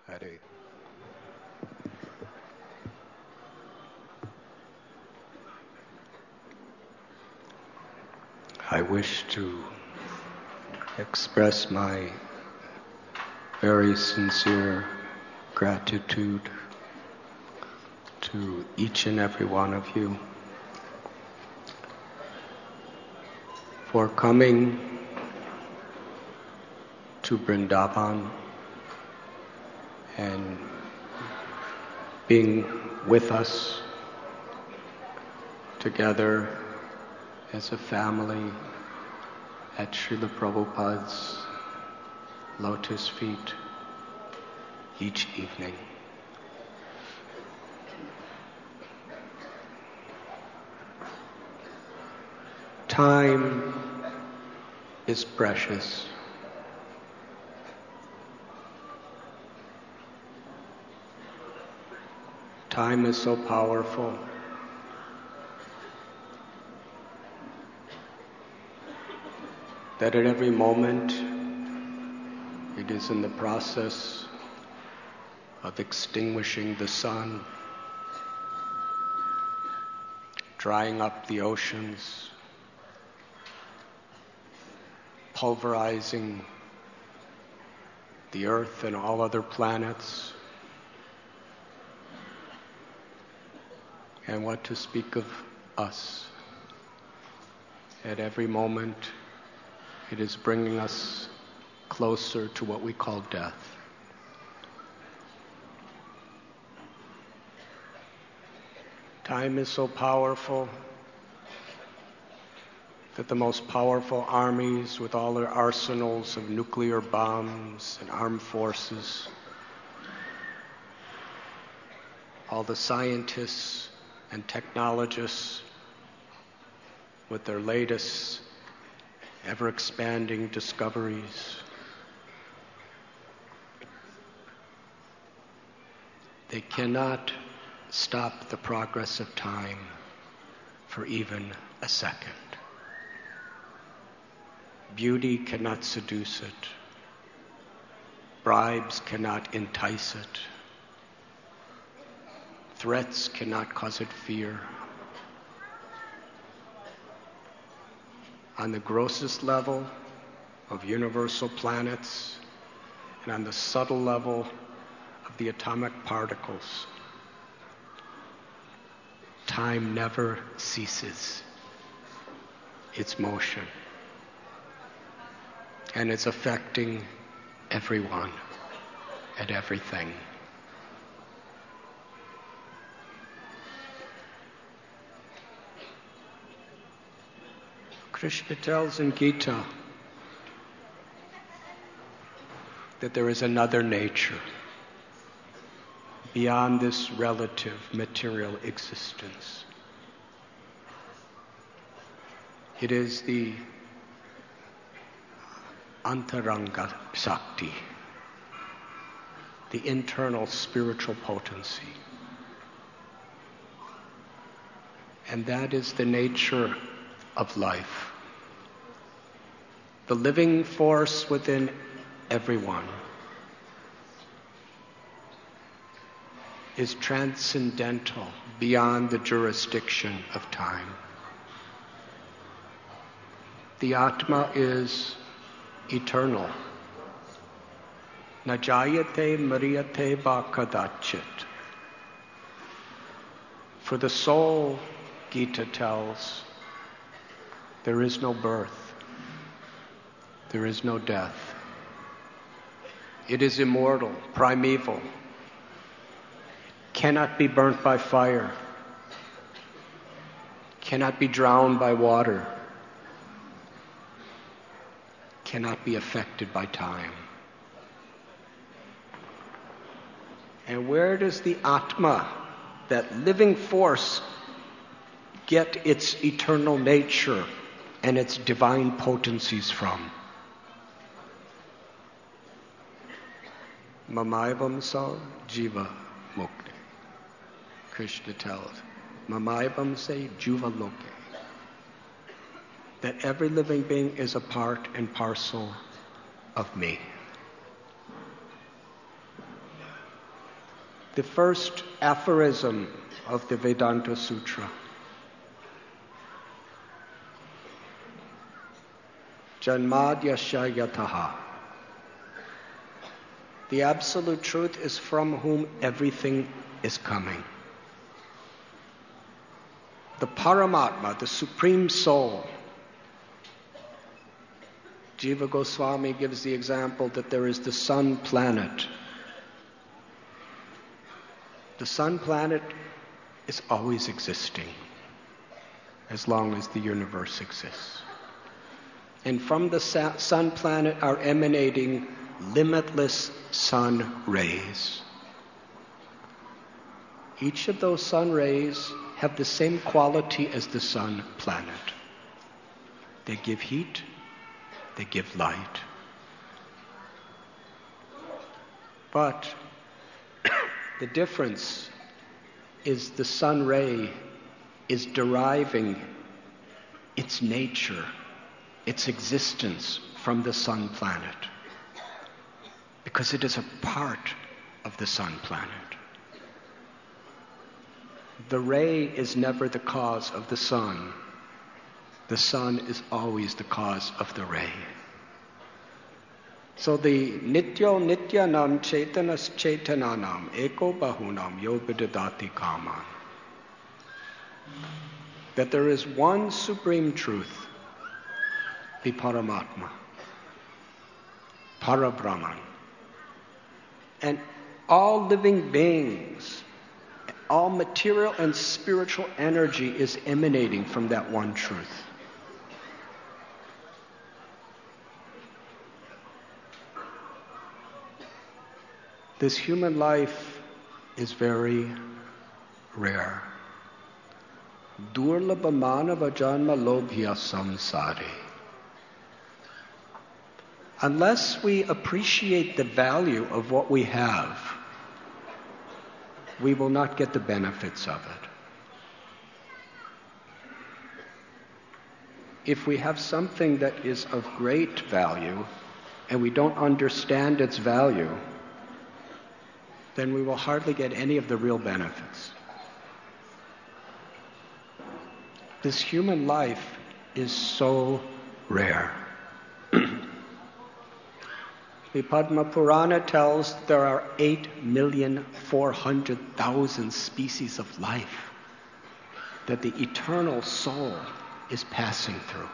Hare. I wish to express my very sincere gratitude to each and every one of you for coming to Vrindavan and being with us together as a family at Srila Prabhupada's lotus feet each evening. Time is precious. Time is so powerful. That at every moment it is in the process of extinguishing the sun, drying up the oceans, pulverizing the earth and all other planets, and what to speak of us. At every moment it is bringing us closer to what we call death. Time is so powerful that the most powerful armies with all their arsenals of nuclear bombs and armed forces, all the scientists and technologists with their latest ever-expanding discoveries, they cannot stop the progress of time for even a second. Beauty cannot seduce it. Bribes cannot entice it. Threats cannot cause it fear. On the grossest level of universal planets and on the subtle level of the atomic particles, time never ceases its motion. And it's affecting everyone and everything. Krishna tells in Gita that there is another nature beyond this relative material existence. It is the Antaranga Shakti, the internal spiritual potency. And that is the nature of life. The living force within everyone is transcendental beyond the jurisdiction of time. The Atma is eternal. Najayate mariyate va kadachit. For the soul, Gita tells, there is no birth. There is no death. It is immortal, primeval. Cannot be burnt by fire. Cannot be drowned by water. Cannot be affected by time. And where does the Atma, that living force, get its eternal nature and its divine potencies from? Mamaivam sa jiva mukti. Krishna tells, Mamaivam se jiva loke. That every living being is a part and parcel of me. the first aphorism of the Vedanta Sutra. Janmadyasya yataha. The absolute truth is from whom everything is coming. The Paramatma, the Supreme Soul. Jiva Goswami gives the example that there is the sun planet. The sun planet is always existing as long as the universe exists. And from the sun planet are emanating limitless sun rays. Each of those sun rays have the same quality as the sun planet. They give heat, they give light. But the difference is the sun ray is deriving its nature, its existence from the sun planet, because it is a part of the sun planet. The ray is never the cause of the sun. The sun is always the cause of the ray. So the nityo nityanam chetanas chetananam eko bahunam yoga dadati kaman. That there is one supreme truth, the Paramatma, Parabrahman. And all living beings, all material and spiritual energy is emanating from that one truth. This human life is very rare. Durlabha manava janma lobhya samsare. Unless we appreciate the value of what we have, we will not get the benefits of it. If we have something that is of great value and we don't understand its value, then we will hardly get any of the real benefits. This human life is so rare. The Padma Purana tells there are 8,400,000 species of life that the eternal soul is passing through.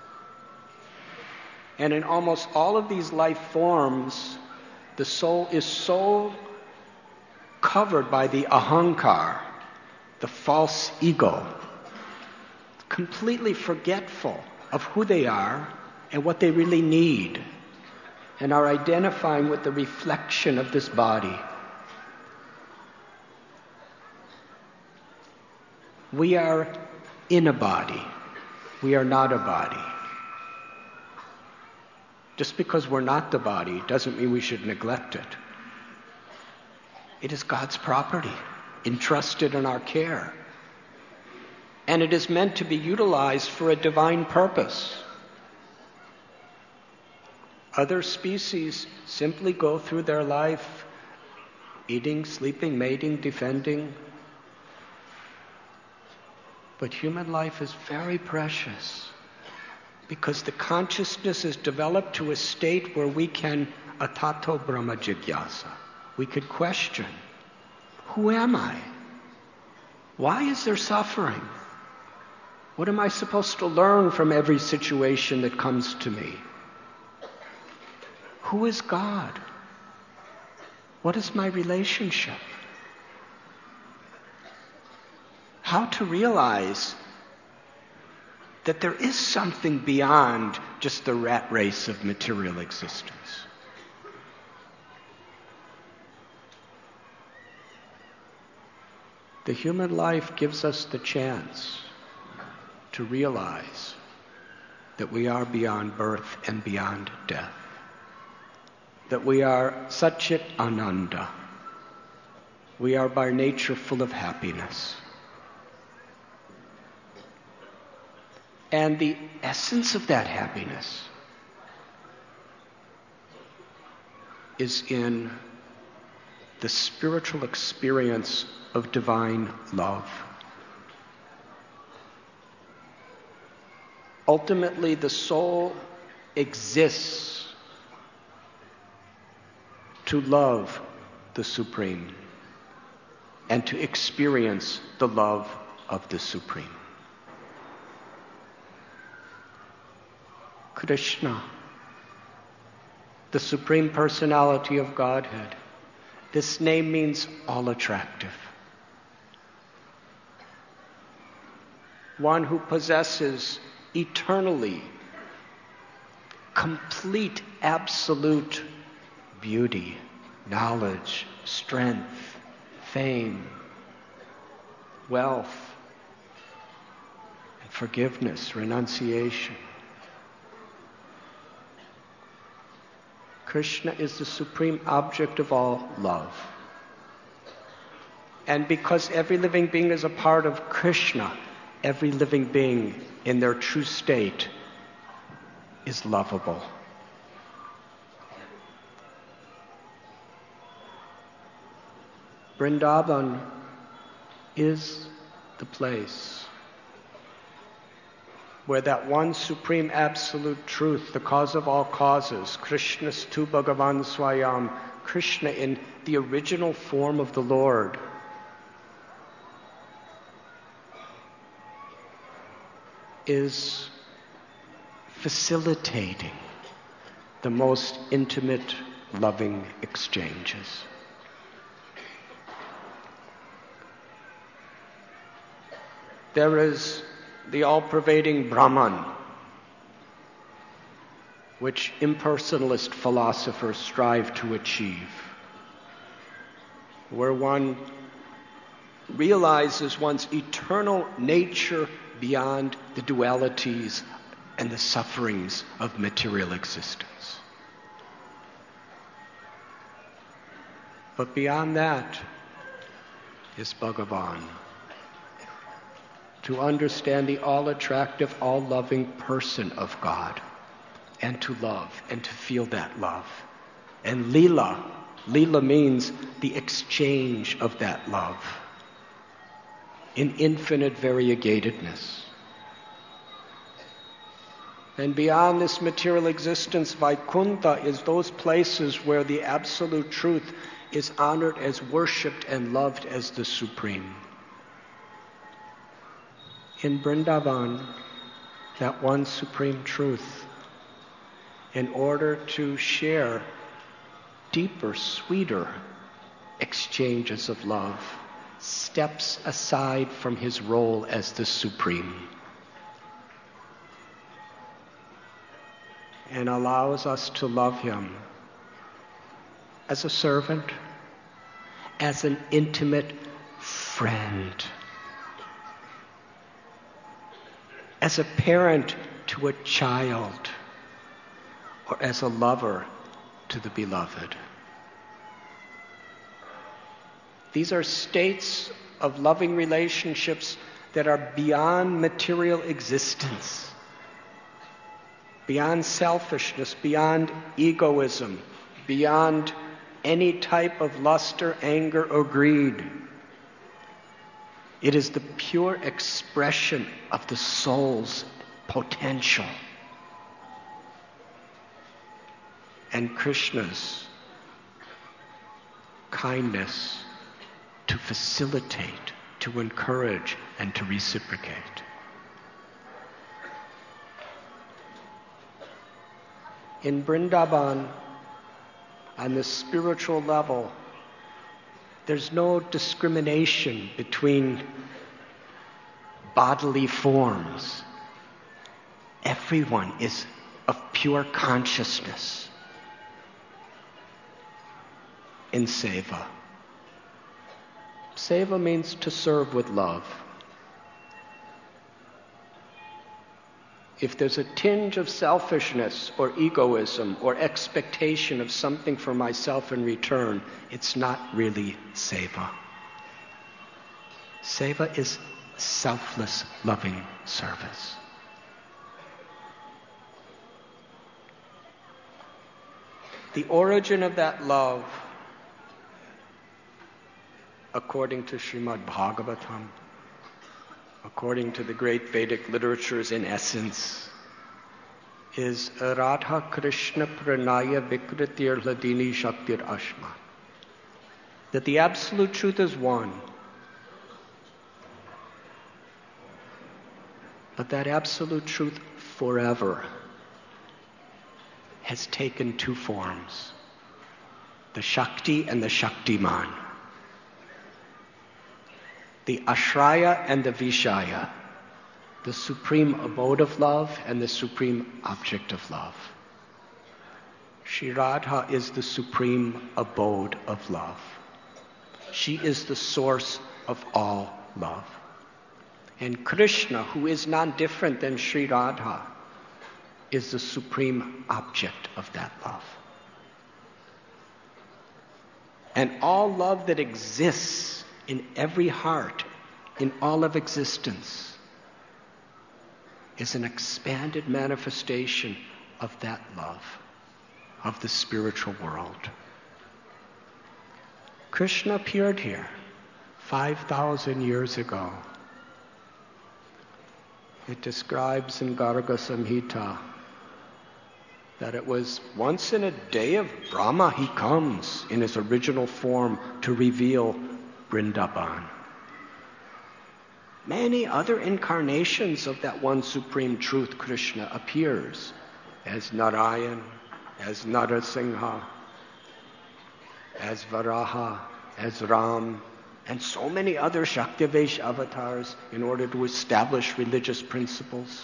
And in almost all of these life forms, the soul is so covered by the ahankar, the false ego, completely forgetful of who they are and what they really need, and are identifying with the reflection of this body. We are in a body. We are not a body. Just because we're not the body doesn't mean we should neglect it. It is God's property, entrusted in our care. And it is meant to be utilized for a divine purpose. Other species simply go through their life eating, sleeping, mating, defending. But human life is very precious because the consciousness is developed to a state where we can atato brahma jigyasa. We could question, who am I? Why is there suffering? What am I supposed to learn from every situation that comes to me? Who is God? What is my relationship? How to realize that there is something beyond just the rat race of material existence. The human life gives us the chance to realize that we are beyond birth and beyond death. That we are Satchit Ananda. We are by nature full of happiness. And the essence of that happiness is in the spiritual experience of divine love. Ultimately, the soul exists to love the Supreme and to experience the love of the Supreme. Krishna, the Supreme Personality of Godhead. This name means all attractive. One who possesses eternally complete, absolute beauty, knowledge, strength, fame, wealth, and forgiveness, renunciation. Krishna is the supreme object of all love. And because every living being is a part of Krishna, every living being in their true state is lovable. Vrindavan is the place where that one supreme absolute truth, the cause of all causes, Krishnastu Bhagavan Swayam, Krishna in the original form of the Lord, is facilitating the most intimate, loving exchanges. There is the all-pervading Brahman, which impersonalist philosophers strive to achieve, where one realizes one's eternal nature beyond the dualities and the sufferings of material existence. But beyond that is Bhagavan. To understand the all-attractive, all-loving person of God, and to love, and to feel that love. And Leela means the exchange of that love in infinite variegatedness. And beyond this material existence, Vaikuntha is those places where the absolute truth is honored as worshipped and loved as the supreme. In Vrindavan, that one supreme truth, in order to share deeper, sweeter exchanges of love, steps aside from his role as the supreme and allows us to love him as a servant, as an intimate friend, as a parent to a child, or as a lover to the beloved. These are states of loving relationships that are beyond material existence, beyond selfishness, beyond egoism, beyond any type of luster, anger, or greed. It is the pure expression of the soul's potential and Krishna's kindness to facilitate, to encourage, and to reciprocate. In Vrindavan, on the spiritual level, there's no discrimination between bodily forms. Everyone is of pure consciousness in seva. Seva means to serve with love. If there's a tinge of selfishness or egoism or expectation of something for myself in return, it's not really seva. Seva is selfless, loving service. The origin of that love according to Srimad Bhagavatam, according to the great Vedic literatures in essence, is Radha Krishna Pranaya Vikritir Hladini Shaktir Ashma. That the absolute truth is one. But that absolute truth forever has taken two forms, the Shakti and the Shaktiman, the Ashraya and the Vishaya, the supreme abode of love and the supreme object of love. Shri Radha is the supreme abode of love. She is the source of all love. And Krishna, who is non-different than Shri Radha, is the supreme object of that love. And all love that exists in every heart, in all of existence, is an expanded manifestation of that love, of the spiritual world. Krishna appeared here 5,000 years ago. It describes in Garga Samhita that it was once in a day of Brahma he comes in his original form to reveal Vrindavan. Many other incarnations of that one supreme truth, Krishna, appears as Narayan, as Narasingha, as Varaha, as Ram, and so many other Shaktivesh avatars in order to establish religious principles.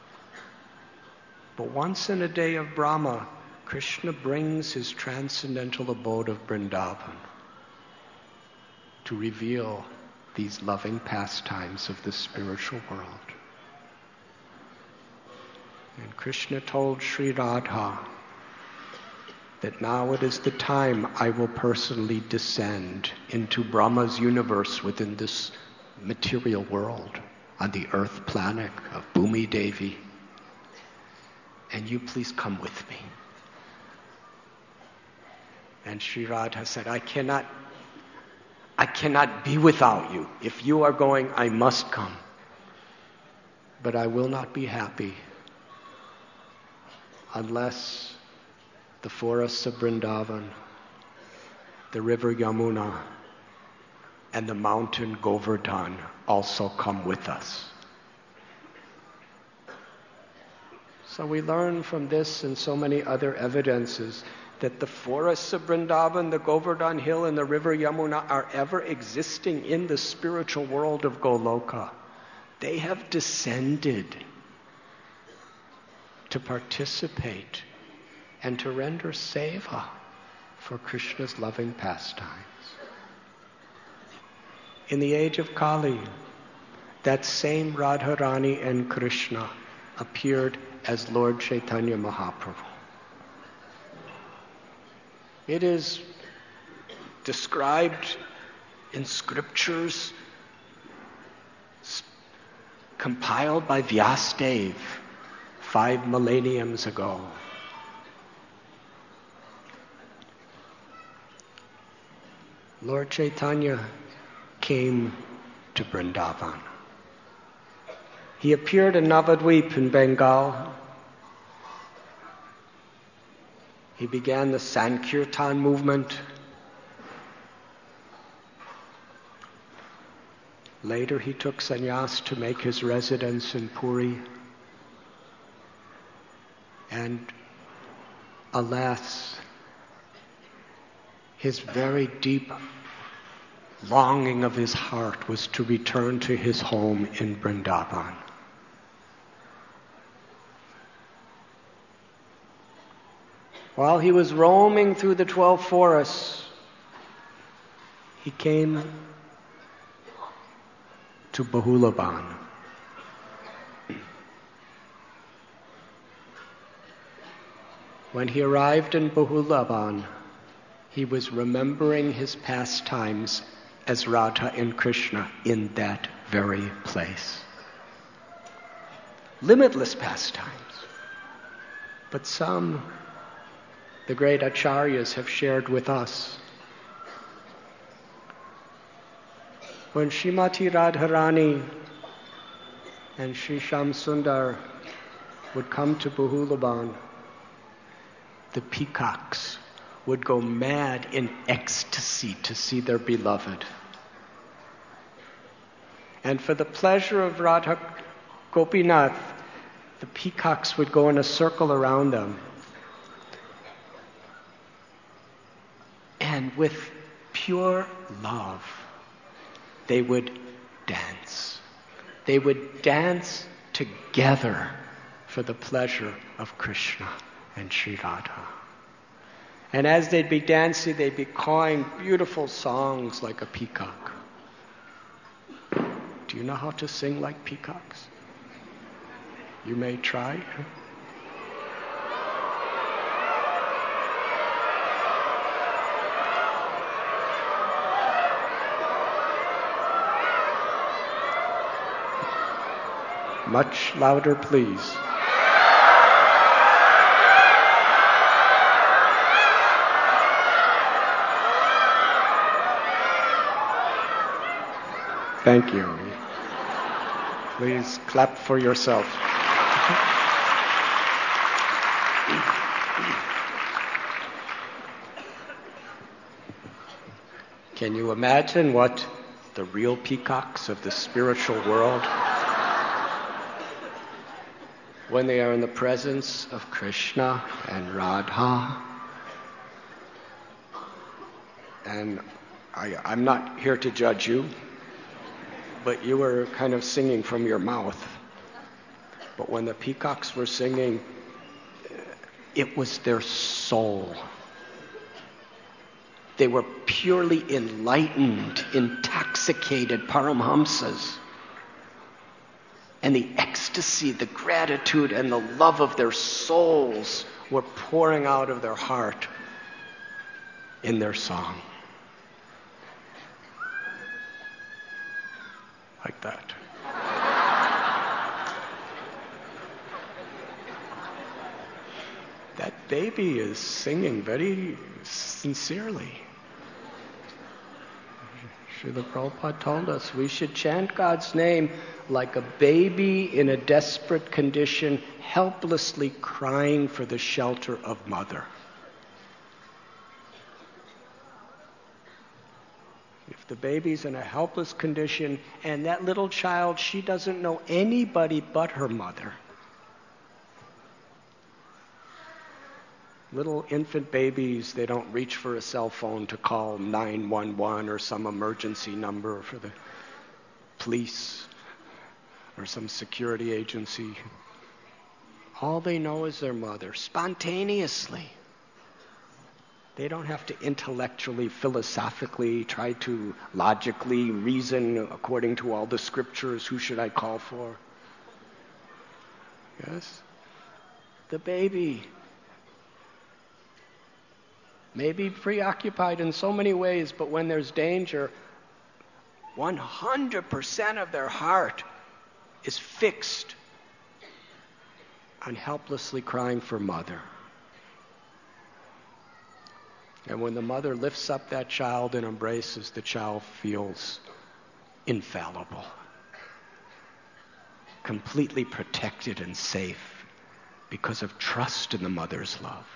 But once in a day of Brahma, Krishna brings his transcendental abode of Vrindavan to reveal these loving pastimes of the spiritual world. And Krishna told Sri Radha that now it is the time I will personally descend into Brahma's universe within this material world, on the earth planet of Bhumi Devi. And you please come with me. And Sri Radha said, I cannot be without you. If you are going, I must come. But I will not be happy unless the forests of Vrindavan, the river Yamuna, and the mountain Govardhan also come with us. So we learn from this and so many other evidences that the forests of Vrindavan, the Govardhan Hill, and the river Yamuna are ever existing in the spiritual world of Goloka. They have descended to participate and to render seva for Krishna's loving pastimes. In the age of Kali, that same Radharani and Krishna appeared as Lord Chaitanya Mahaprabhu. It is described in scriptures compiled by Vyasadeva 5 millenniums ago. Lord Chaitanya came to Vrindavan. He appeared in Navadvip in Bengal. He began the Sankirtan movement. Later he took sannyas to make his residence in Puri. And alas, his very deep longing of his heart was to return to his home in Vrindavan. While he was roaming through the 12 forests, he came to Bahulaban. When he arrived in Bahulaban, he was remembering his pastimes as Radha and Krishna in that very place. Limitless pastimes. But some, the great acharyas, have shared with us When Srimati Radharani and Sri Shyam Sundar would come to Bahulaban, the peacocks would go mad in ecstasy to see their beloved. And for the pleasure of Radha Gopinath, the peacocks would go in a circle around them. And with pure love, they would dance. They would dance together for the pleasure of Krishna and Sri Radha. And as they'd be dancing, they'd be cawing beautiful songs like a peacock. Do you know how to sing like peacocks? You may try. Much louder, please. Thank you. Please clap for yourself. Can you imagine what the real peacocks of the spiritual world, when they are in the presence of Krishna and Radha? And I'm not here to judge you, but you were kind of singing from your mouth. But when the peacocks were singing, it was their soul. They were purely enlightened, intoxicated Paramhamsas. And the ecstasy, the gratitude, and the love of their souls were pouring out of their heart in their song. Like that. That baby is singing very sincerely. Srila Prabhupada told us we should chant God's name like a baby in a desperate condition, helplessly crying for the shelter of mother. If the baby's in a helpless condition and that little child, she doesn't know anybody but her mother. Little infant babies, they don't reach for a cell phone to call 911 or some emergency number for the police or some security agency. All they know is their mother, spontaneously. They don't have to intellectually, philosophically, try to logically reason according to all the scriptures, who should I call for? Yes? The baby may be preoccupied in so many ways, but when there's danger, 100% of their heart is fixed on helplessly crying for mother. And when the mother lifts up that child and embraces, the child feels infallible, completely protected and safe because of trust in the mother's love.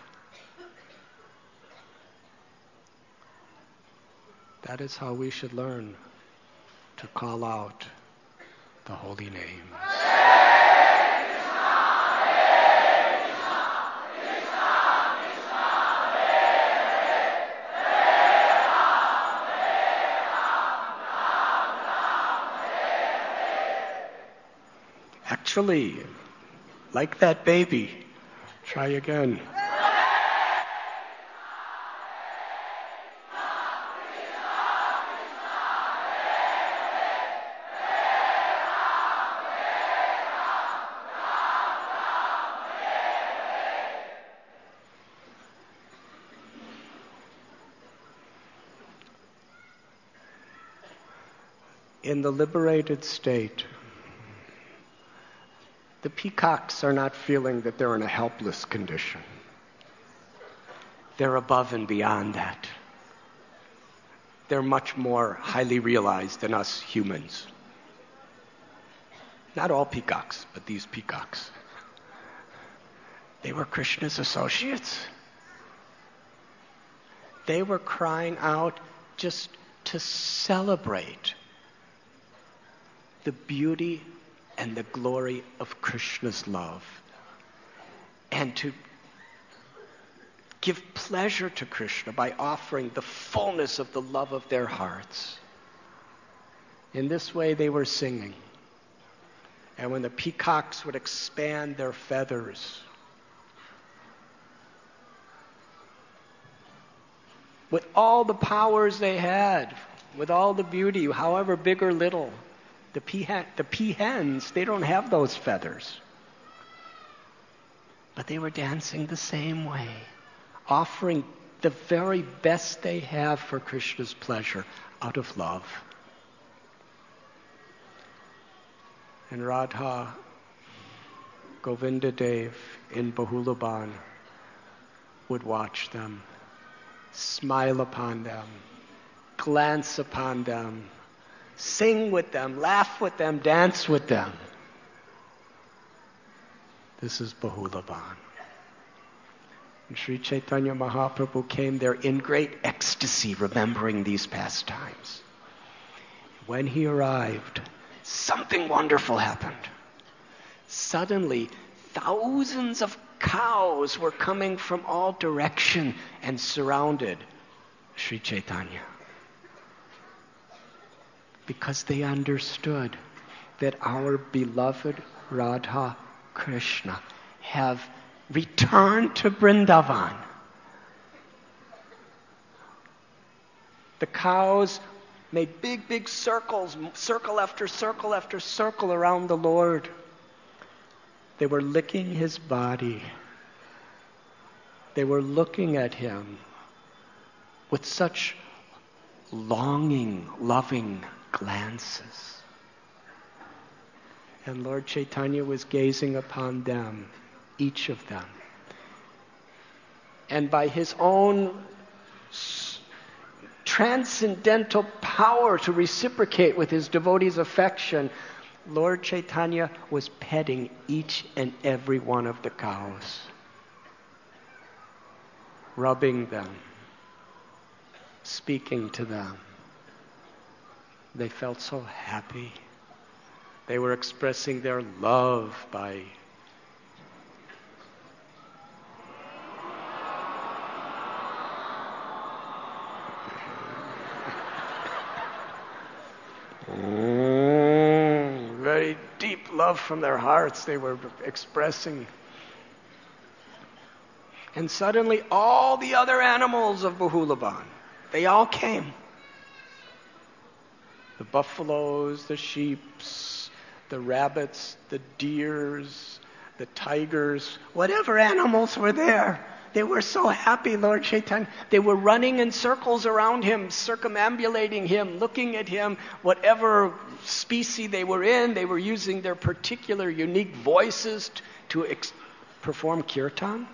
That is how we should learn to call out the holy name. Actually, like that baby, try again. In the liberated state, the peacocks are not feeling that they're in a helpless condition. They're above and beyond that. they're much more highly realized than us humans. Not all peacocks, but these peacocks. They were Krishna's associates. They were crying out just to celebrate the beauty and the glory of Krishna's love, and to give pleasure to Krishna by offering the fullness of the love of their hearts. In this way they were singing. And when the peacocks would expand their feathers, with all the powers they had, with all the beauty, however big or little, the peahens, they don't have those feathers. But they were dancing the same way, offering the very best they have for Krishna's pleasure out of love. And Radha, Govinda Dev in Bahulaban would watch them, smile upon them, glance upon them, sing with them, laugh with them, dance with them. This is Bahulaban. And Sri Chaitanya Mahaprabhu came there in great ecstasy, remembering these pastimes. When he arrived, something wonderful happened. Suddenly, thousands of cows were coming from all directions and surrounded Sri Chaitanya, because they understood that our beloved Radha Krishna have returned to Vrindavan. The cows made big circles, circle after circle after circle around the Lord. They were licking his body. They were looking at him with such longing, loving glances. And Lord Chaitanya was gazing upon them, each of them. And by his own transcendental power to reciprocate with his devotees' affection, Lord Chaitanya was petting each and every one of the cows, rubbing them, speaking to them. They felt so happy. They were expressing their love by very deep love from their hearts. They were expressing. And suddenly all the other animals of Bahulaban, they all came. The buffaloes, the sheeps, the rabbits, the deers, the tigers, whatever animals were there. They were so happy, Lord Chaitanya. They were running in circles around him, circumambulating him, looking at him. Whatever species they were in, they were using their particular unique voices to perform kirtan.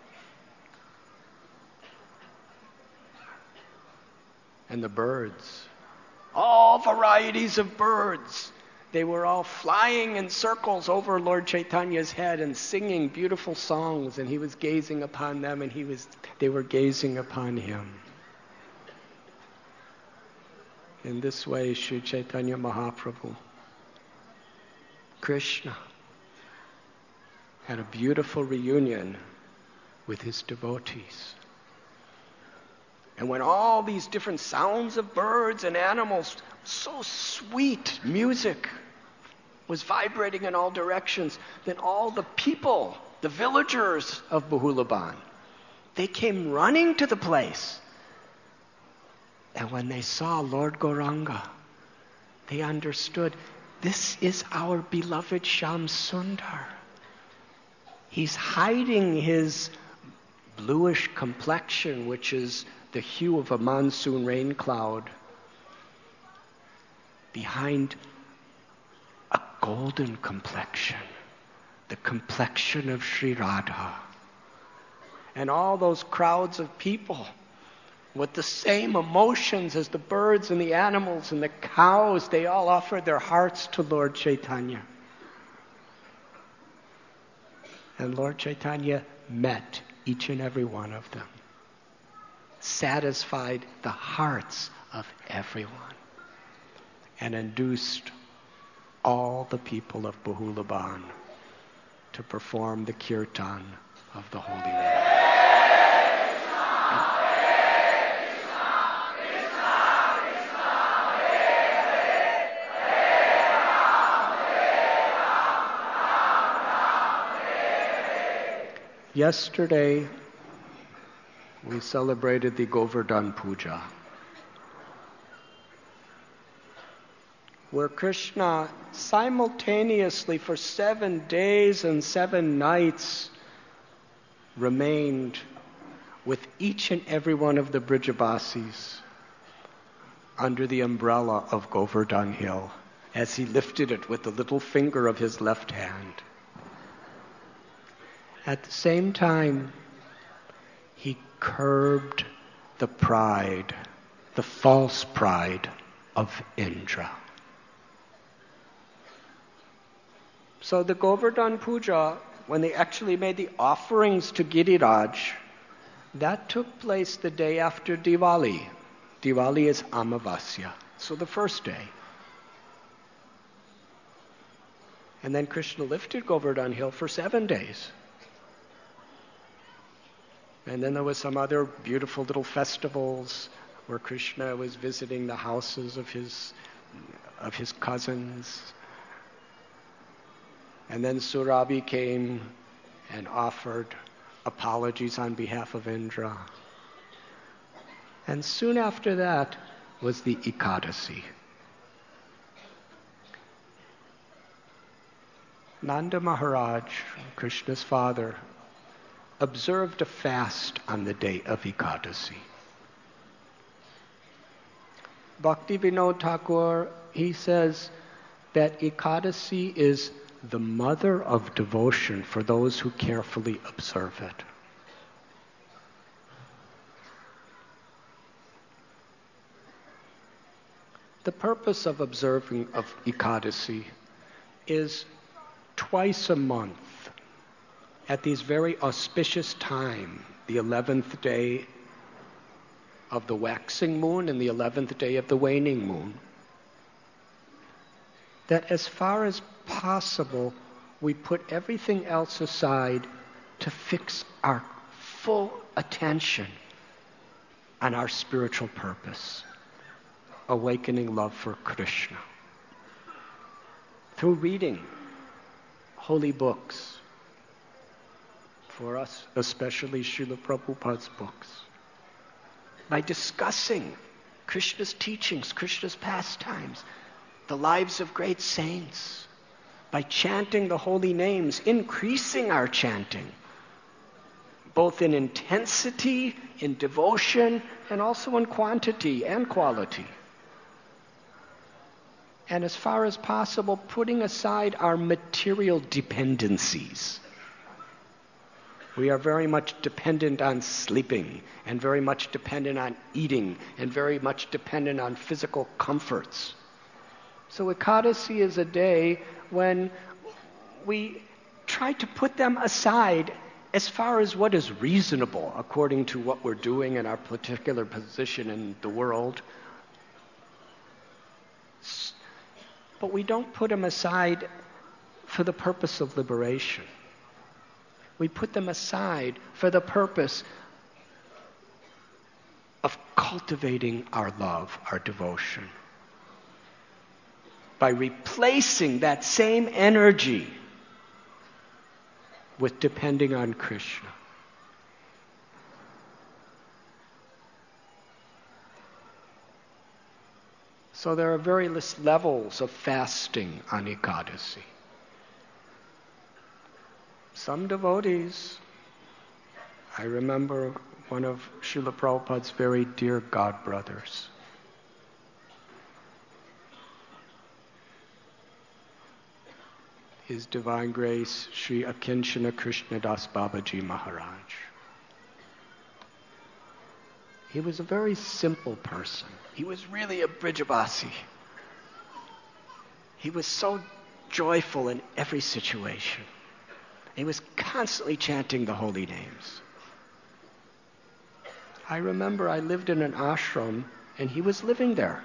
And the birds, all varieties of birds. They were all flying in circles over Lord Chaitanya's head and singing beautiful songs, and he was gazing upon them, and they were gazing upon him. In this way, Sri Chaitanya Mahaprabhu, Krishna, had a beautiful reunion with his devotees. And when all these different sounds of birds and animals, so sweet music, was vibrating in all directions, then all the people, the villagers of Bahulaban, they came running to the place. And when they saw Lord Gauranga, they understood, this is our beloved Shyam Sundar. He's hiding his bluish complexion, which is the hue of a monsoon rain cloud, behind a golden complexion, the complexion of Sri Radha. And all those crowds of people, with the same emotions as the birds and the animals and the cows. They all offered their hearts to Lord Chaitanya. And Lord Chaitanya met each and every one of them, satisfied the hearts of everyone, and induced all the people of Bahulaban to perform the kirtan of the holy name. Yesterday, we celebrated the Govardhan Puja, where Krishna simultaneously for 7 days and 7 nights remained with each and every one of the Brijabasis under the umbrella of Govardhan Hill as he lifted it with the little finger of his left hand. At the same time, he curbed the pride, the false pride of Indra. So the Govardhan Puja, when they actually made the offerings to Giriraj, that took place the day after Diwali. Diwali is Amavasya, so the first day. And then Krishna lifted Govardhan Hill for 7 days. And then there was some other beautiful little festivals where Krishna was visiting the houses of his cousins. And then Surabhi came and offered apologies on behalf of Indra. And soon after that was the Ekadasi. Nanda Maharaj, Krishna's father, observed a fast on the day of Ekadasi. Bhakti Vinod Thakur, he says that Ekadasi is the mother of devotion for those who carefully observe it. The purpose of observing of Ekadasi is twice a month, at these very auspicious time, the 11th day of the waxing moon and the 11th day of the waning moon, that as far as possible, we put everything else aside to fix our full attention on our spiritual purpose, awakening love for Krishna. Through reading holy books, for us, especially Srila Prabhupada's books, by discussing Krishna's teachings, Krishna's pastimes, the lives of great saints, by chanting the holy names, increasing our chanting, both in intensity, in devotion, and also in quantity and quality. And as far as possible, putting aside our material dependencies. We are very much dependent on sleeping, and very much dependent on eating, and very much dependent on physical comforts. So Ekadasi is a day when we try to put them aside as far as what is reasonable according to what we're doing in our particular position in the world. But we don't put them aside for the purpose of liberation. We put them aside for the purpose of cultivating our love, our devotion, by replacing that same energy with depending on Krishna. So there are various levels of fasting on Ekadasi. Some devotees, I remember one of Srila Prabhupada's very dear godbrothers. His Divine Grace, Sri Akinchana Krishnadas Babaji Maharaj. He was a very simple person. He was really a Brijabasi. He was so joyful in every situation. He was constantly chanting the holy names. I remember I lived in an ashram and he was living there.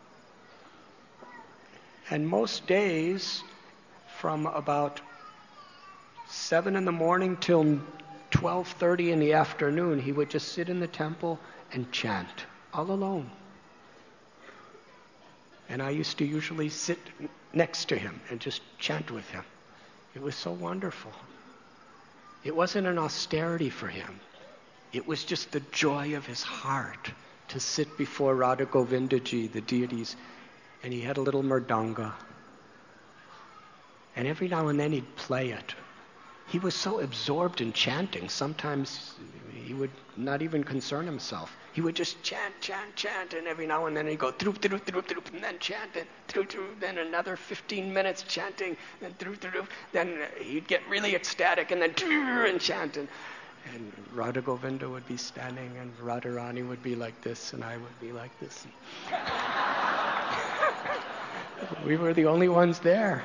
And most days, from about 7 in the morning till 12:30 in the afternoon, he would just sit in the temple and chant, all alone. And I used to usually sit next to him and just chant with him. It was so wonderful. It wasn't an austerity for him. It was just the joy of his heart to sit before Radha Govindaji, the deities, and he had a little mridanga. And every now and then he'd play it. He was so absorbed in chanting, sometimes he would not even concern himself. He would just chant, chant, chant, and every now and then he'd go throop, throop, throop, throop, and then chant, and throop, throop, then another 15 minutes chanting, then throop, throop, then he'd get really ecstatic, and then and chant, and Radha Govinda would be standing, and Radharani would be like this, and I would be like this. We were the only ones there.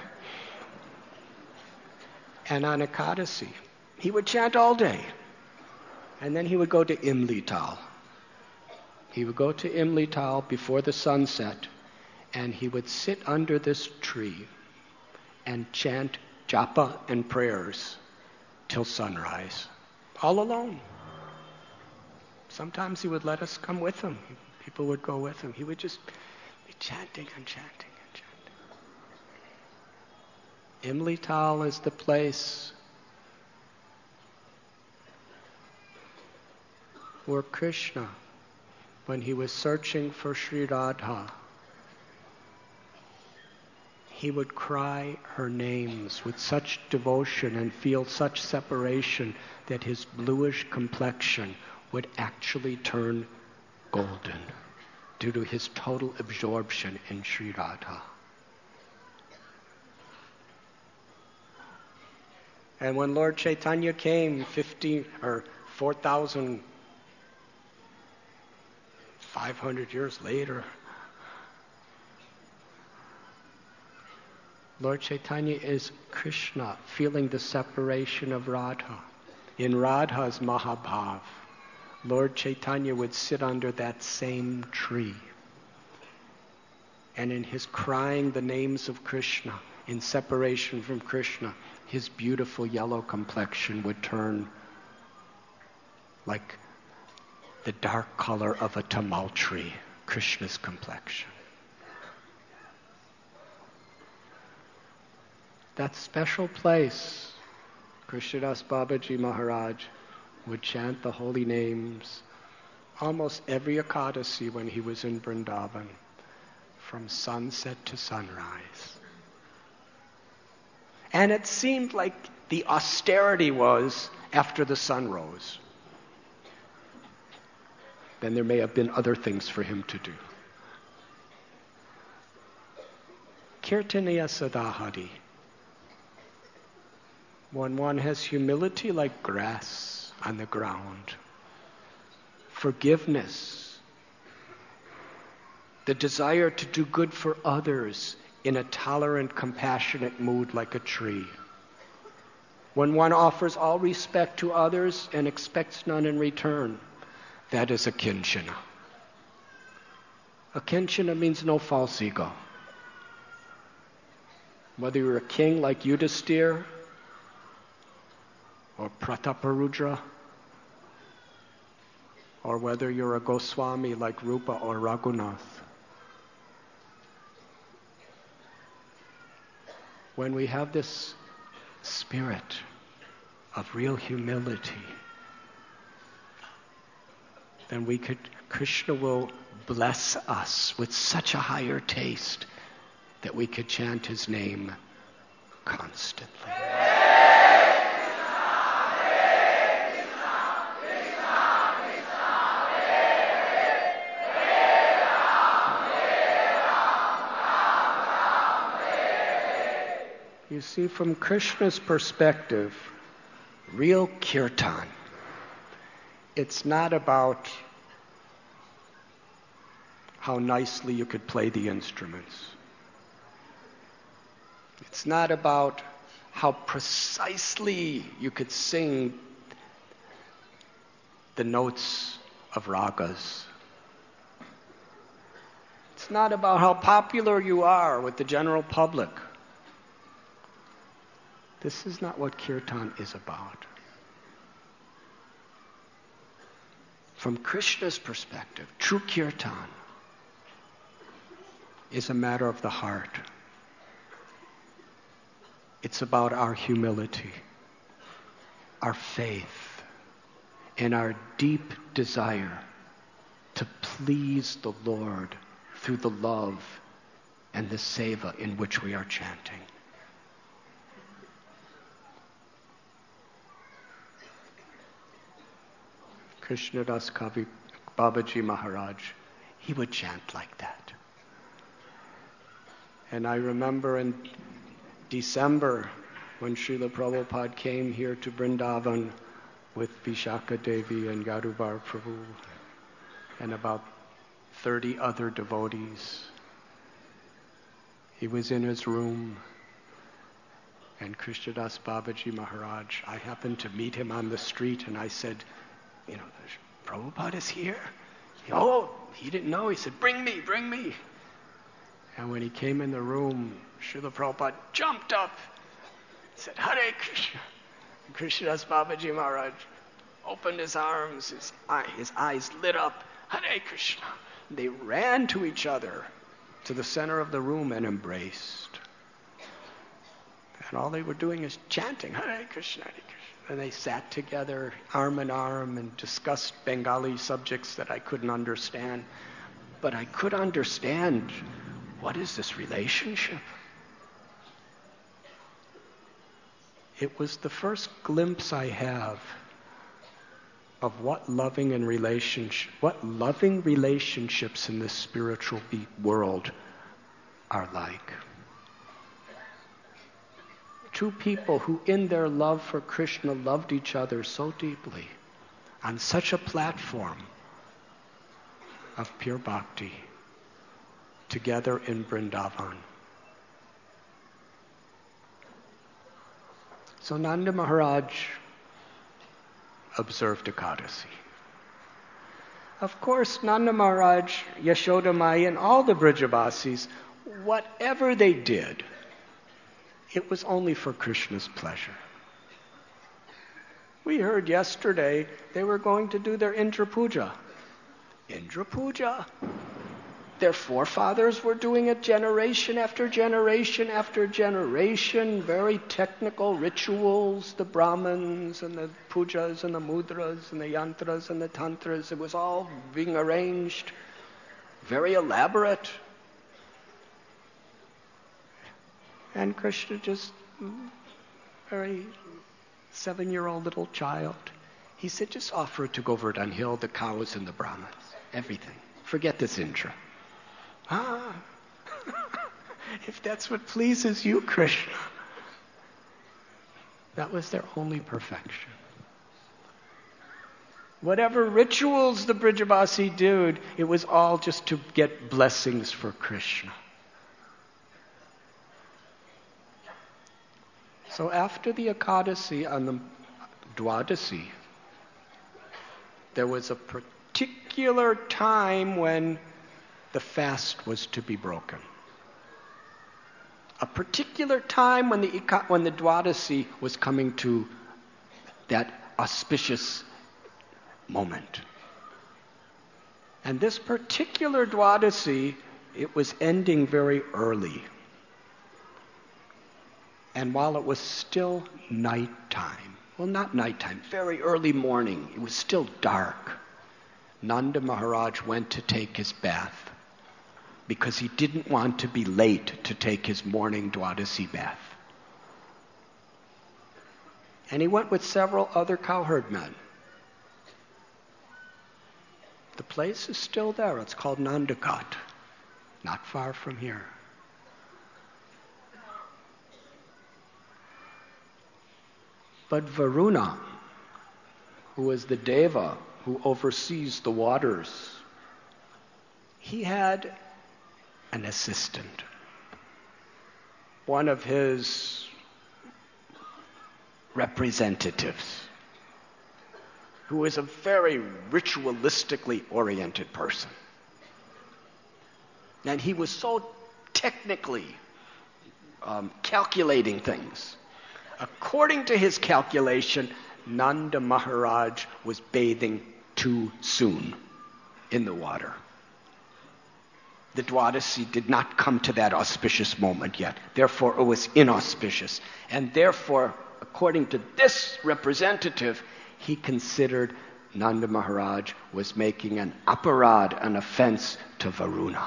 And on Ekadasi, he would chant all day. And then he would go to Imlital. He would go to Imlital before the sunset, and he would sit under this tree and chant japa and prayers till sunrise, all alone. Sometimes he would let us come with him. People would go with him. He would just be chanting and chanting. Imlital is the place where Krishna, when he was searching for Sri Radha, he would cry her names with such devotion and feel such separation that his bluish complexion would actually turn golden due to his total absorption in Sri Radha. And when Lord Chaitanya came 4,500 years later, Lord Chaitanya is Krishna feeling the separation of Radha. In Radha's Mahabhav, Lord Chaitanya would sit under that same tree. And in his crying the names of Krishna, in separation from Krishna, his beautiful yellow complexion would turn like the dark color of a tamal tree, Krishna's complexion. That special place, Krishnadas Babaji Maharaj would chant the holy names almost every Ekadasi when he was in Vrindavan, from sunset to sunrise. And it seemed like the austerity was after the sun rose. Then there may have been other things for him to do. Kirtaniya Sadahari. When one has humility like grass on the ground, forgiveness, the desire to do good for others in a tolerant, compassionate mood like a tree. When one offers all respect to others and expects none in return, that is a kinchana. A kinchana means no false ego. Whether you're a king like Yudhisthira or Prataparudra, or whether you're a Goswami like Rupa or Raghunath. When we have this spirit of real humility, then Krishna will bless us with such a higher taste that we could chant his name constantly. You see, from Krishna's perspective, real kirtan, it's not about how nicely you could play the instruments. It's not about how precisely you could sing the notes of ragas. It's not about how popular you are with the general public. This is not what kirtan is about. From Krishna's perspective, true kirtan is a matter of the heart. It's about our humility, our faith, and our deep desire to please the Lord through the love and the seva in which we are chanting. Krishnadas Kavi Babaji Maharaj, he would chant like that. And I remember in December when Srila Prabhupada came here to Vrindavan with Vishaka Devi and Garubar Prabhu and about 30 other devotees. He was in his room, and Krishnadas Babaji Maharaj, I happened to meet him on the street, and I said, Prabhupada is here? Oh, he didn't know. He said, bring me, bring me. And when he came in the room, Srila Prabhupada jumped up, said, Hare Krishna. And Krishnadas Babaji Maharaj opened his arms, his eyes lit up, Hare Krishna. They ran to each other, to the center of the room, and embraced. And all they were doing is chanting, Hare Krishna, Hare Krishna. And they sat together, arm in arm, and discussed Bengali subjects that I couldn't understand. But I could understand, what is this relationship? It was the first glimpse I have of what loving relationships in this spiritual world are like. Two people who in their love for Krishna loved each other so deeply on such a platform of pure bhakti together in Vrindavan. So Nanda Maharaj observed Ekadasi. Of course, Nanda Maharaj, Yashoda Mai, and all the Vrajavasis, whatever they did, it was only for Krishna's pleasure. We heard yesterday they were going to do their Indra Puja. Indra Puja. Their forefathers were doing it generation after generation after generation, very technical rituals, the Brahmins and the pujas and the mudras and the yantras and the tantras. It was all being arranged, very elaborate. And Krishna, just very 7-year-old little child, he said, just offer it to Govardhan Hill, the cows and the Brahmins, everything. Forget this Indra. If that's what pleases you, Krishna. That was their only perfection. Whatever rituals the Brijavasi did, it was all just to get blessings for Krishna. So after the Ekadasi, on the Dwadasi, there was a particular time when the fast was to be broken. A particular time when the Dwadasi was coming to that auspicious moment. And this particular Dwadasi, it was ending very early. And while it was still nighttime, well, not nighttime, very early morning, it was still dark, Nanda Maharaj went to take his bath because he didn't want to be late to take his morning Dwadasi bath. And he went with several other cowherd men. The place is still there. It's called Nandaghat, not far from here. But Varuna, who is the deva who oversees the waters, he had an assistant, one of his representatives, who was a very ritualistically oriented person. And he was so technically calculating things. According to his calculation, Nanda Maharaj was bathing too soon in the water. The Dwadasi did not come to that auspicious moment yet. Therefore, it was inauspicious. And therefore, according to this representative, he considered Nanda Maharaj was making an aparad, an offense to Varuna.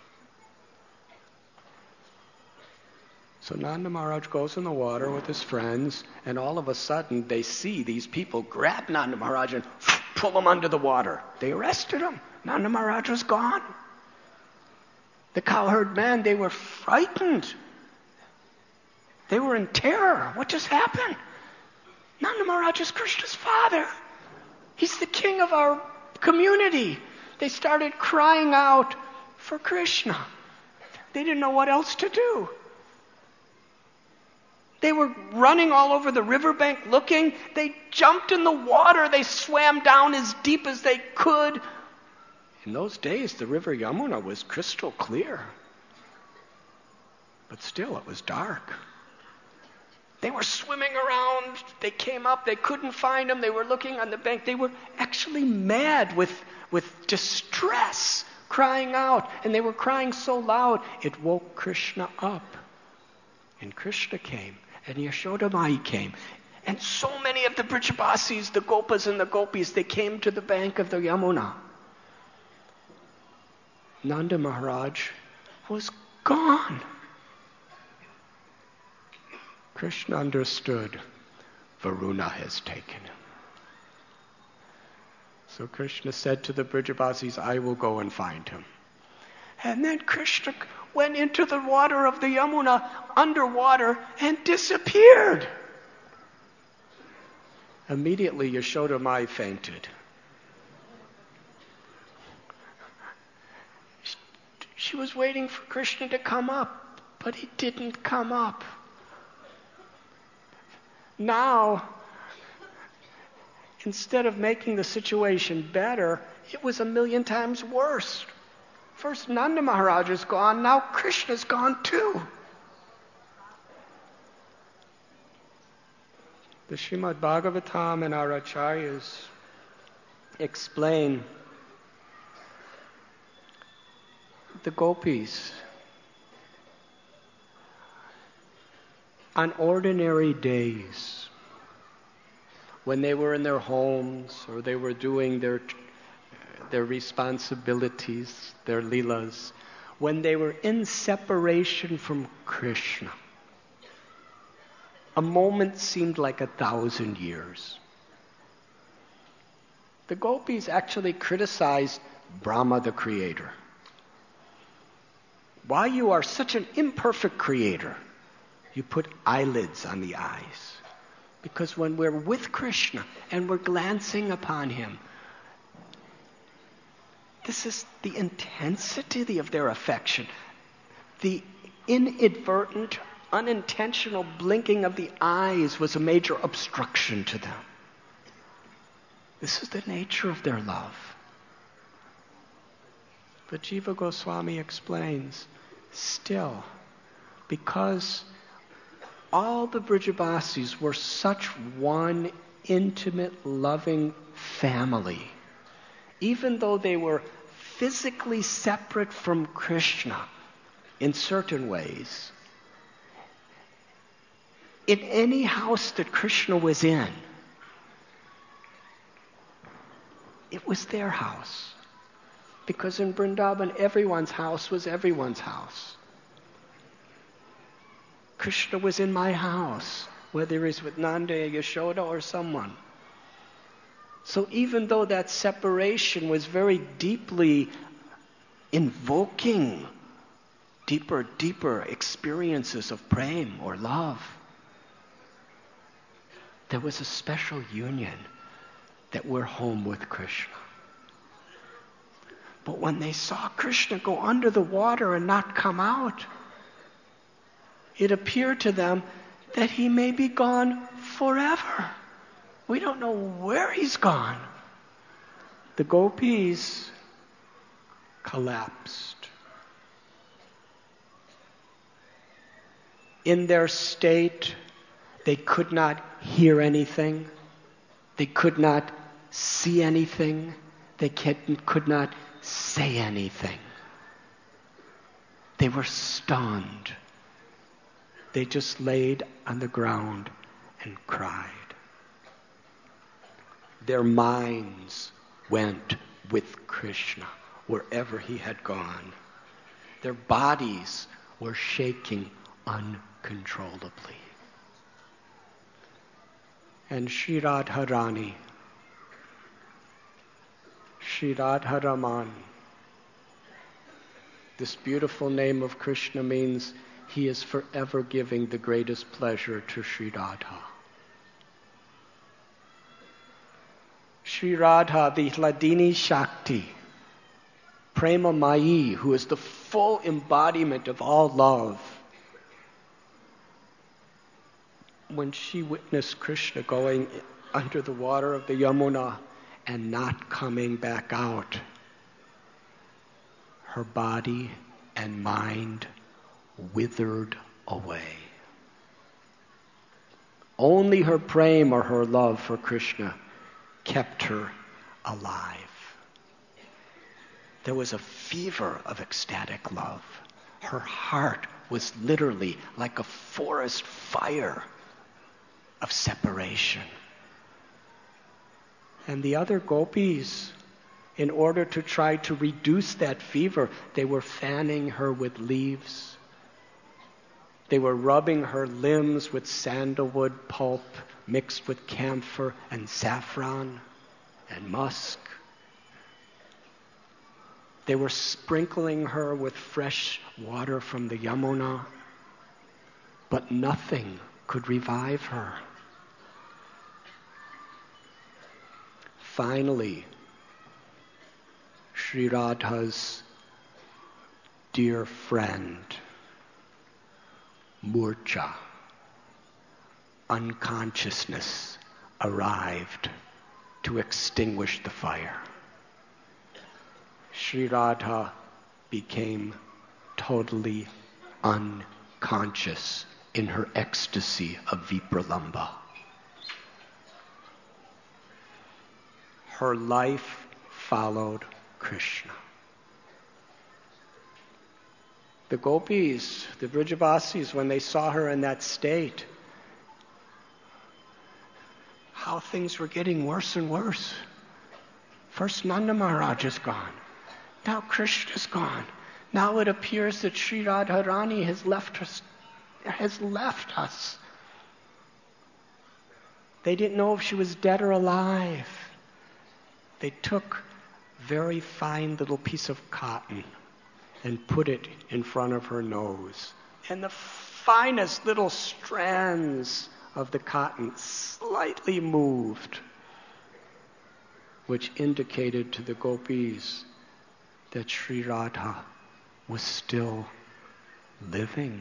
So Nanda Maharaj goes in the water with his friends, and all of a sudden they see these people grab Nanda Maharaj and pull him under the water. They arrested him. Nanda Maharaj was gone. The cowherd men, they were frightened. They were in terror. What just happened? Nanda Maharaj is Krishna's father. He's the king of our community. They started crying out for Krishna. They didn't know what else to do. They were running all over the riverbank looking. They jumped in the water. They swam down as deep as they could. In those days, the river Yamuna was crystal clear. But still, it was dark. They were swimming around. They came up. They couldn't find him. They were looking on the bank. They were actually mad with distress, crying out. And they were crying so loud, it woke Krishna up. And Krishna came. And Yashoda Mai came. And so many of the Brijabasis, the Gopas and the Gopis, they came to the bank of the Yamuna. Nanda Maharaj was gone. Krishna understood, Varuna has taken him. So Krishna said to the Brijabasis, I will go and find him. And then Krishna went into the water of the Yamuna, underwater, and disappeared. Immediately, Yashoda Mai fainted. She was waiting for Krishna to come up, but he didn't come up. Now, instead of making the situation better, it was 1,000,000 times worse. First Nanda Maharaj is gone, now Krishna's gone too. The Srimad Bhagavatam and our acharyas explain the gopis. On ordinary days, when they were in their homes or they were doing their responsibilities, their leelas, when they were in separation from Krishna, a moment seemed like 1,000 years. The gopis actually criticized Brahma, the creator. Why you are such an imperfect creator? You put eyelids on the eyes. Because when we're with Krishna and we're glancing upon him, this is the intensity of their affection. The inadvertent, unintentional blinking of the eyes was a major obstruction to them. This is the nature of their love. But Jiva Goswami explains, still, because all the Brijabasis were such one intimate, loving family, even though they were physically separate from Krishna in certain ways, in any house that Krishna was in, it was their house. Because in Vrindavan, everyone's house was everyone's house. Krishna was in my house, whether he's with Nanda, Yashoda, or someone. So even though that separation was very deeply invoking deeper experiences of prem or love, there was a special union that we're home with Krishna. But when they saw Krishna go under the water and not come out, it appeared to them that he may be gone forever. We don't know where he's gone. The gopis collapsed. In their state, they could not hear anything. They could not see anything. They could not say anything. They were stunned. They just laid on the ground and cried. Their minds went with Krishna wherever he had gone. Their bodies were shaking uncontrollably. And Shri Radharani, Shri Radharaman, this beautiful name of Krishna means he is forever giving the greatest pleasure to Shri Radha. Shri Radha, the Hladini Shakti, Prema Mai, who is the full embodiment of all love. When she witnessed Krishna going under the water of the Yamuna and not coming back out, her body and mind withered away. Only her prema, or her love for Krishna, kept her alive. There was a fever of ecstatic love. Her heart was literally like a forest fire of separation. And the other gopis, in order to try to reduce that fever, they were fanning her with leaves. They were rubbing her limbs with sandalwood pulp mixed with camphor and saffron and musk. They were sprinkling her with fresh water from the Yamuna, but nothing could revive her. Finally, Sri Radha's dear friend, Murcha, unconsciousness, arrived to extinguish the fire. Sri Radha became totally unconscious in her ecstasy of Vipralamba. Her life followed Krishna. The gopis, the Brijavasis, when they saw her in that state, how things were getting worse and worse. First Nanda Maharaj is gone. Now Krishna is gone. Now it appears that Sri Radharani has left us. They didn't know if she was dead or alive. They took a very fine little piece of cotton and put it in front of her nose. And the finest little strands of the cotton slightly moved, which indicated to the gopis that Sri Radha was still living.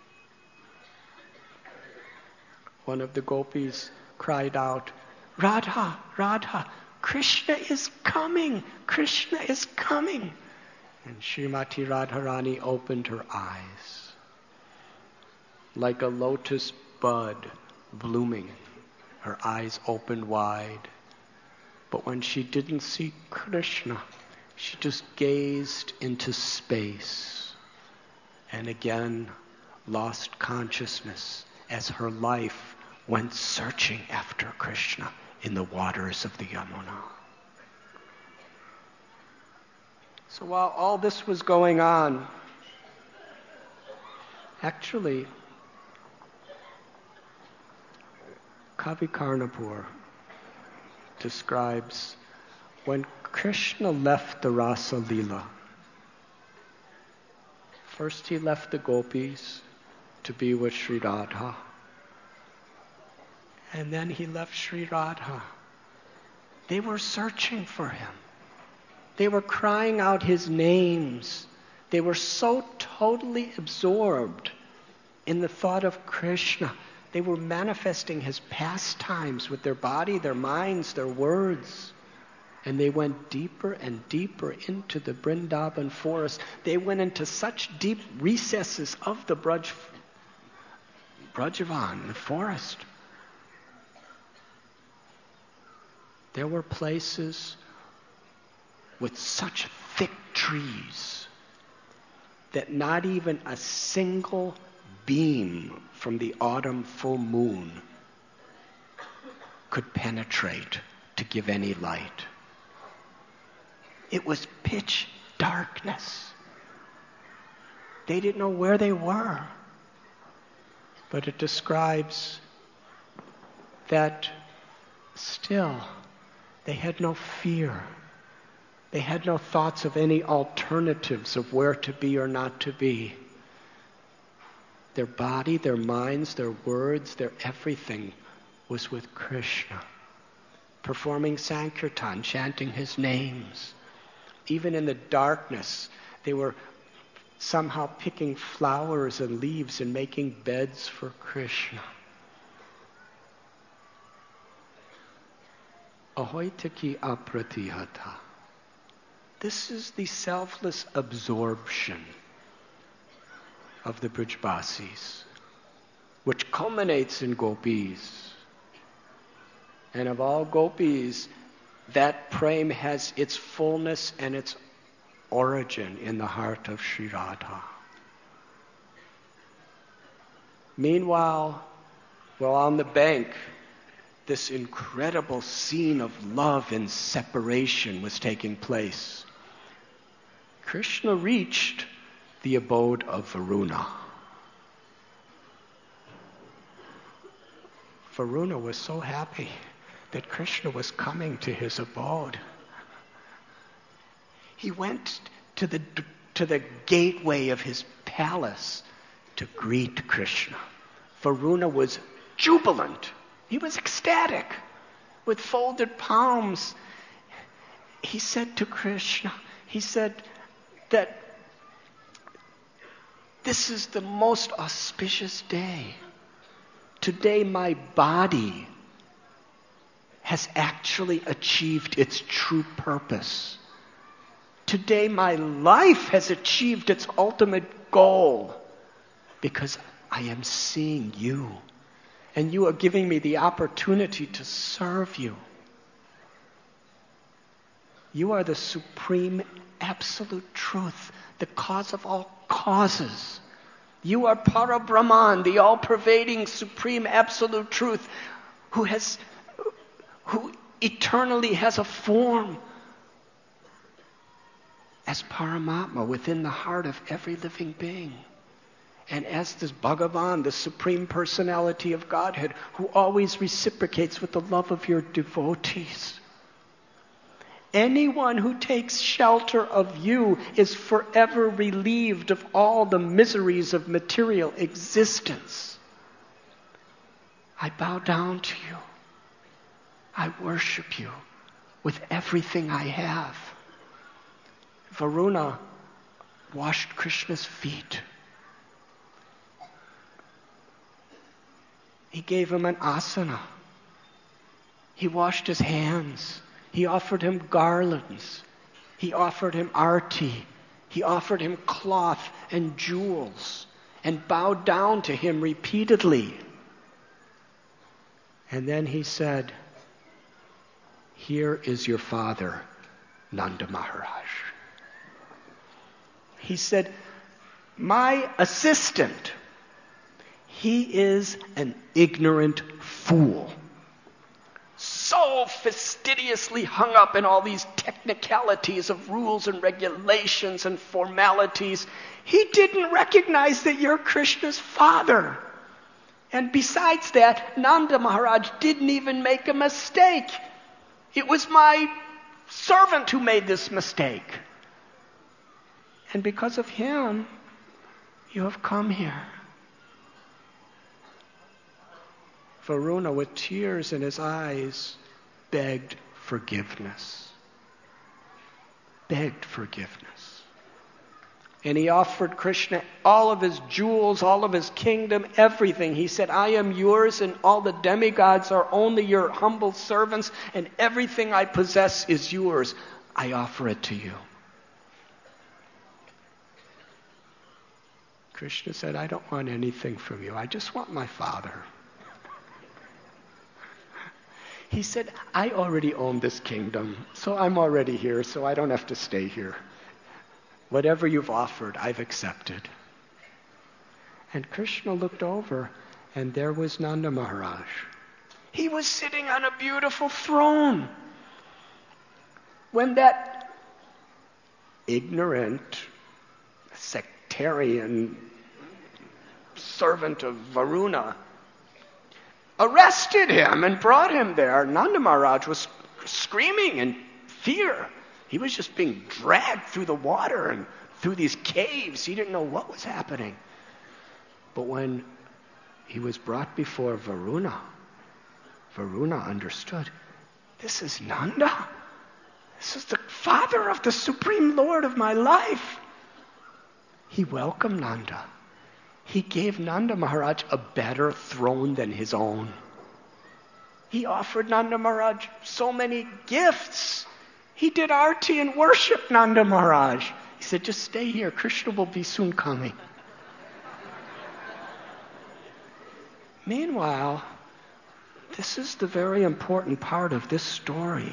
One of the gopis cried out, "Radha, Radha, Krishna is coming! Krishna is coming!" And Srimati Radharani opened her eyes like a lotus bud blooming. Her eyes opened wide. But when she didn't see Krishna, she just gazed into space and again lost consciousness as her life went searching after Krishna in the waters of the Yamuna. So while all this was going on, actually, Kavi Karnapur describes when Krishna left the Rasa Leela. First he left the gopis to be with Sri Radha. And then he left Sri Radha. They were searching for him. They were crying out his names. They were so totally absorbed in the thought of Krishna. They were manifesting his pastimes with their body, their minds, their words. And they went deeper and deeper into the Vrindavan forest. They went into such deep recesses of the Brajavan, the forest. There were places with such thick trees that not even a single beam from the autumn full moon could penetrate to give any light. It was pitch darkness. They didn't know where they were. But it describes that still they had no fear. They had no thoughts of any alternatives of where to be or not to be. Their body, their minds, their words, their everything was with Krishna. Performing Sankirtan, chanting his names. Even in the darkness, they were somehow picking flowers and leaves and making beds for Krishna. Ahoitaki apratihata. This is the selfless absorption of the Brijbasis, which culminates in gopis. And of all gopis, that prem has its fullness and its origin in the heart of Sri Radha. Meanwhile, while on the bank, this incredible scene of love and separation was taking place. Krishna reached the abode of Varuna. Varuna was so happy that Krishna was coming to his abode. He went to the gateway of his palace to greet Krishna. Varuna was jubilant. He was ecstatic. With folded palms, he said to Krishna, he said that this is the most auspicious day. Today my body has actually achieved its true purpose. Today my life has achieved its ultimate goal because I am seeing you. And you are giving me the opportunity to serve you. You are the supreme absolute truth, the cause of all causes. You are Parabrahman, the all-pervading supreme absolute truth who eternally has a form as Paramatma within the heart of every living being. And as this Bhagavan, the Supreme Personality of Godhead, who always reciprocates with the love of your devotees. Anyone who takes shelter of you is forever relieved of all the miseries of material existence. I bow down to you. I worship you with everything I have. Varuna washed Krishna's feet. He gave him an asana. He washed his hands. He offered him garlands. He offered him arti. He offered him cloth and jewels and bowed down to him repeatedly. And then he said, "Here is your father, Nanda Maharaj." He said, "My assistant, he is an ignorant fool. So fastidiously hung up in all these technicalities of rules and regulations and formalities, he didn't recognize that you're Krishna's father. And besides that, Nanda Maharaj didn't even make a mistake. It was my servant who made this mistake. And because of him, you have come here." Varuna, with tears in his eyes, begged forgiveness. begged forgiveness. And he offered Krishna all of his jewels, all of his kingdom, everything. He said, I am yours and all the demigods are only your humble servants and everything I possess is yours. I offer it to you. Krishna said, I don't want anything from you. I just want my father. He said, I already own this kingdom, so I'm already here, so I don't have to stay here. Whatever you've offered, I've accepted. And Krishna looked over, and there was Nanda Maharaj. He was sitting on a beautiful throne. When that ignorant, sectarian servant of Varuna arrested him and brought him there, Nanda Maharaj was screaming in fear. He was just being dragged through the water and through these caves. He didn't know what was happening. But when he was brought before Varuna, Varuna understood, this is Nanda. This is the father of the Supreme Lord of my life. He welcomed Nanda. He gave Nanda Maharaj a better throne than his own. He offered Nanda Maharaj so many gifts. He did arti and worshiped Nanda Maharaj. He said, just stay here. Krishna will be soon coming. Meanwhile, this is the very important part of this story.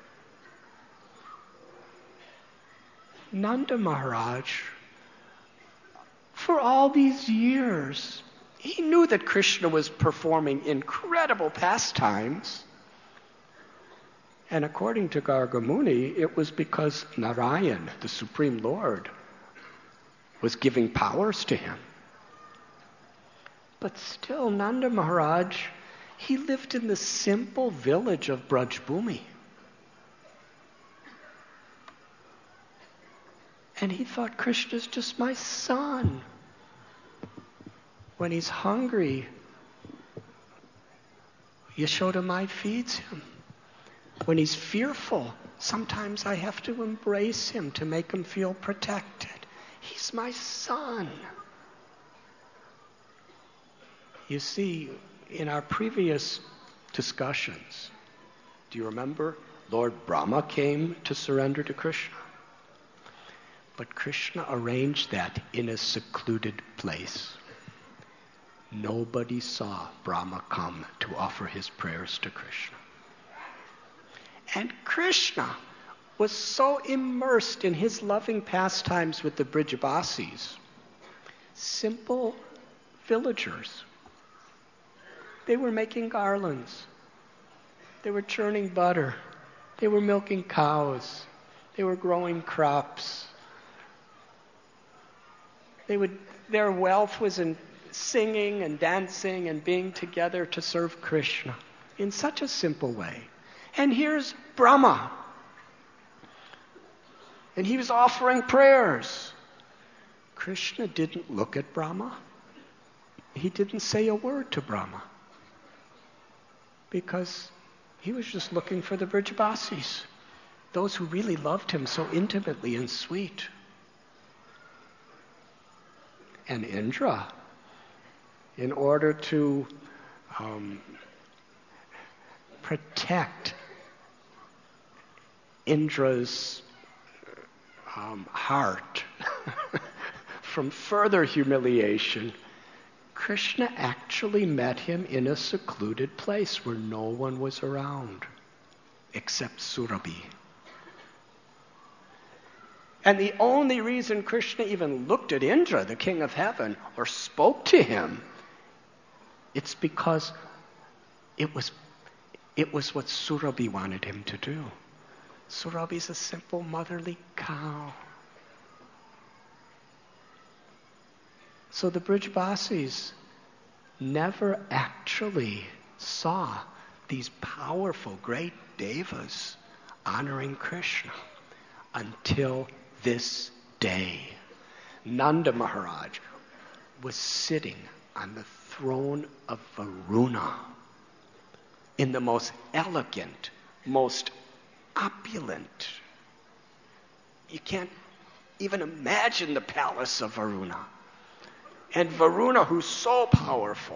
Nanda Maharaj, for all these years, he knew that Krishna was performing incredible pastimes. And according to Garga Muni, it was because Narayan, the Supreme Lord, was giving powers to him. But still, Nanda Maharaj, he lived in the simple village of Brajbhumi. And he thought, Krishna's just my son. When he's hungry, Yashoda Mai feeds him. When he's fearful, sometimes I have to embrace him to make him feel protected. He's my son. You see, in our previous discussions, do you remember? Lord Brahma came to surrender to Krishna. But Krishna arranged that in a secluded place. Nobody saw Brahma come to offer his prayers to Krishna. And Krishna was so immersed in his loving pastimes with the Brijabasis, simple villagers. They were making garlands. They were churning butter. They were milking cows. They were growing crops. Their wealth was in singing and dancing and being together to serve Krishna in such a simple way. And here's Brahma. And he was offering prayers. Krishna didn't look at Brahma. He didn't say a word to Brahma. Because he was just looking for the Brijabasis, those who really loved him so intimately and sweet. And Indra, in order to protect Indra's heart from further humiliation, Krishna actually met him in a secluded place where no one was around except Surabhi. And the only reason Krishna even looked at Indra, the king of heaven, or spoke to him, it's because it was what Surabhi wanted him to do. Surabhi's a simple motherly cow. So the Brijabasis never actually saw these powerful, great devas honoring Krishna until this day. Nanda Maharaj was sitting on the throne of Varuna in the most elegant, most opulent, You can't even imagine the palace of Varuna. And Varuna, who's so powerful,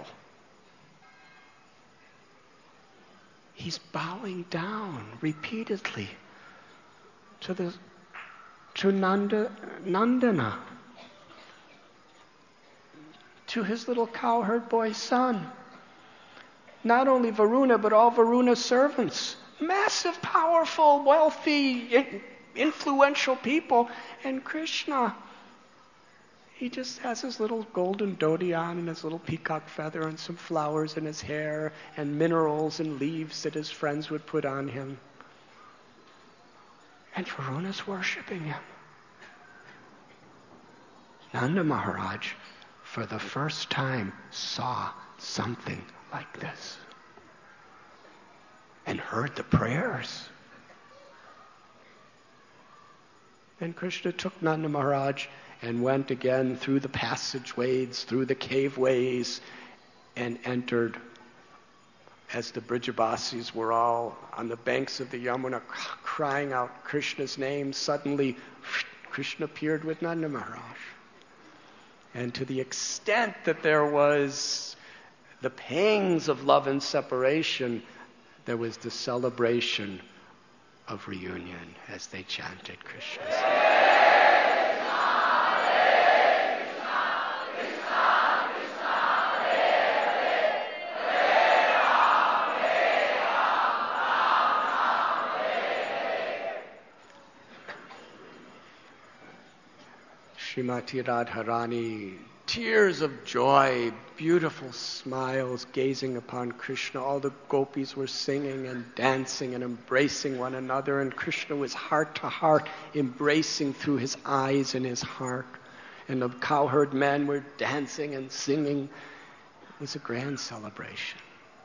he's bowing down repeatedly to Nandana, to his little cowherd boy son. Not only Varuna, but all Varuna's servants. Massive, powerful, wealthy, influential people. And Krishna, he just has his little golden dhoti on and his little peacock feather and some flowers in his hair and minerals and leaves that his friends would put on him. And Varuna's worshiping him. Nanda Maharaj, for the first time, saw something like this and heard the prayers. Then Krishna took Nanda Maharaj and went again through the passageways, through the caveways, and entered, as the Brijabasis were all on the banks of the Yamuna crying out Krishna's name. Suddenly, Krishna appeared with Nanda Maharaj. And to the extent that there was the pangs of love and separation, there was the celebration of reunion as they chanted Krishna's name. Srimati Radharani, tears of joy, beautiful smiles, gazing upon Krishna. All the gopis were singing and dancing and embracing one another, and Krishna was heart to heart, embracing through his eyes and his heart. And the cowherd men were dancing and singing. It was a grand celebration.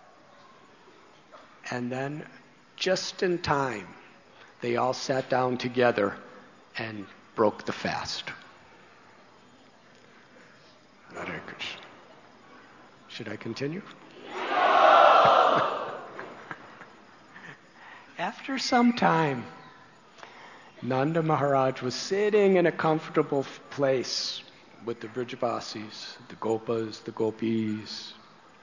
And then, just in time, they all sat down together and broke the fast. Hare Krishna. Should I continue? After some time, Nanda Maharaj was sitting in a comfortable place with the Brijabasis, the Gopas, the Gopis.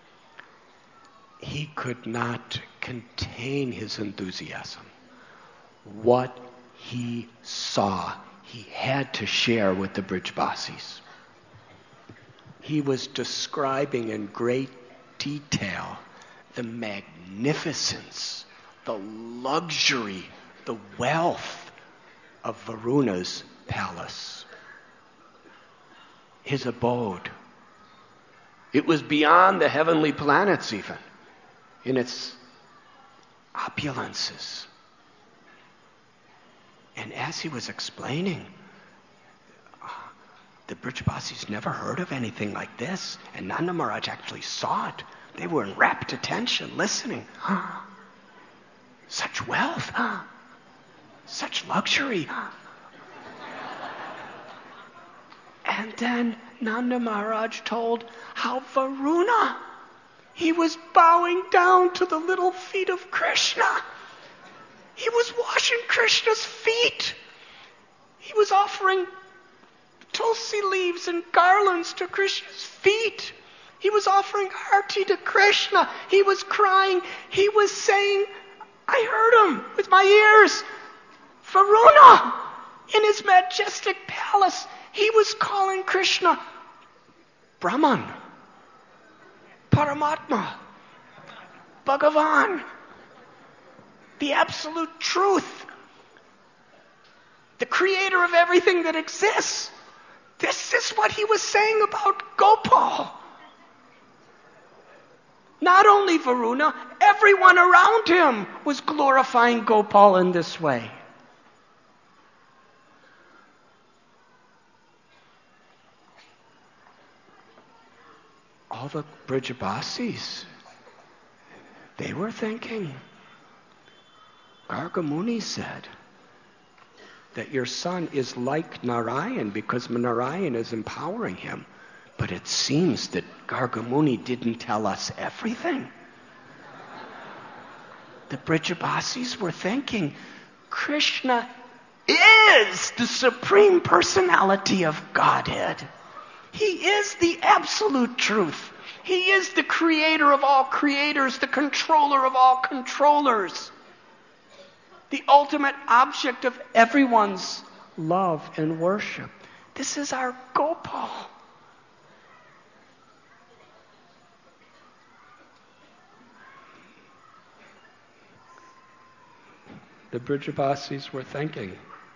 He could not contain his enthusiasm. What he saw, he had to share with the Brijabasis. He was describing in great detail the magnificence, the luxury, the wealth of Varuna's palace. His abode. It was beyond the heavenly planets even, in its opulences. And as he was explaining, the Brijabasis never heard of anything like this, and Nanda Maharaj actually saw it. They were in rapt attention, listening. Such wealth, such luxury. And then Nanda Maharaj told how Varuna, he was bowing down to the little feet of Krishna. He was washing Krishna's feet. He was offering tulsi leaves and garlands to Krishna's feet. He was offering arti to Krishna. He was crying. He was saying, I heard him with my ears. Varuna, in his majestic palace, he was calling Krishna Brahman, Paramatma, Bhagavan, the absolute truth, the creator of everything that exists. This is what he was saying about Gopal. Not only Varuna, everyone around him was glorifying Gopal in this way. All the Brijabasis, they were thinking. Garga Muni said that your son is like Narayan because Narayan is empowering him. But it seems that Garga Muni didn't tell us everything. The Brijabasis were thinking, Krishna is the Supreme Personality of Godhead. He is the absolute truth. He is the creator of all creators, the controller of all controllers, the ultimate object of everyone's love and worship. This is our Gopal. The Brijabasis were thinking,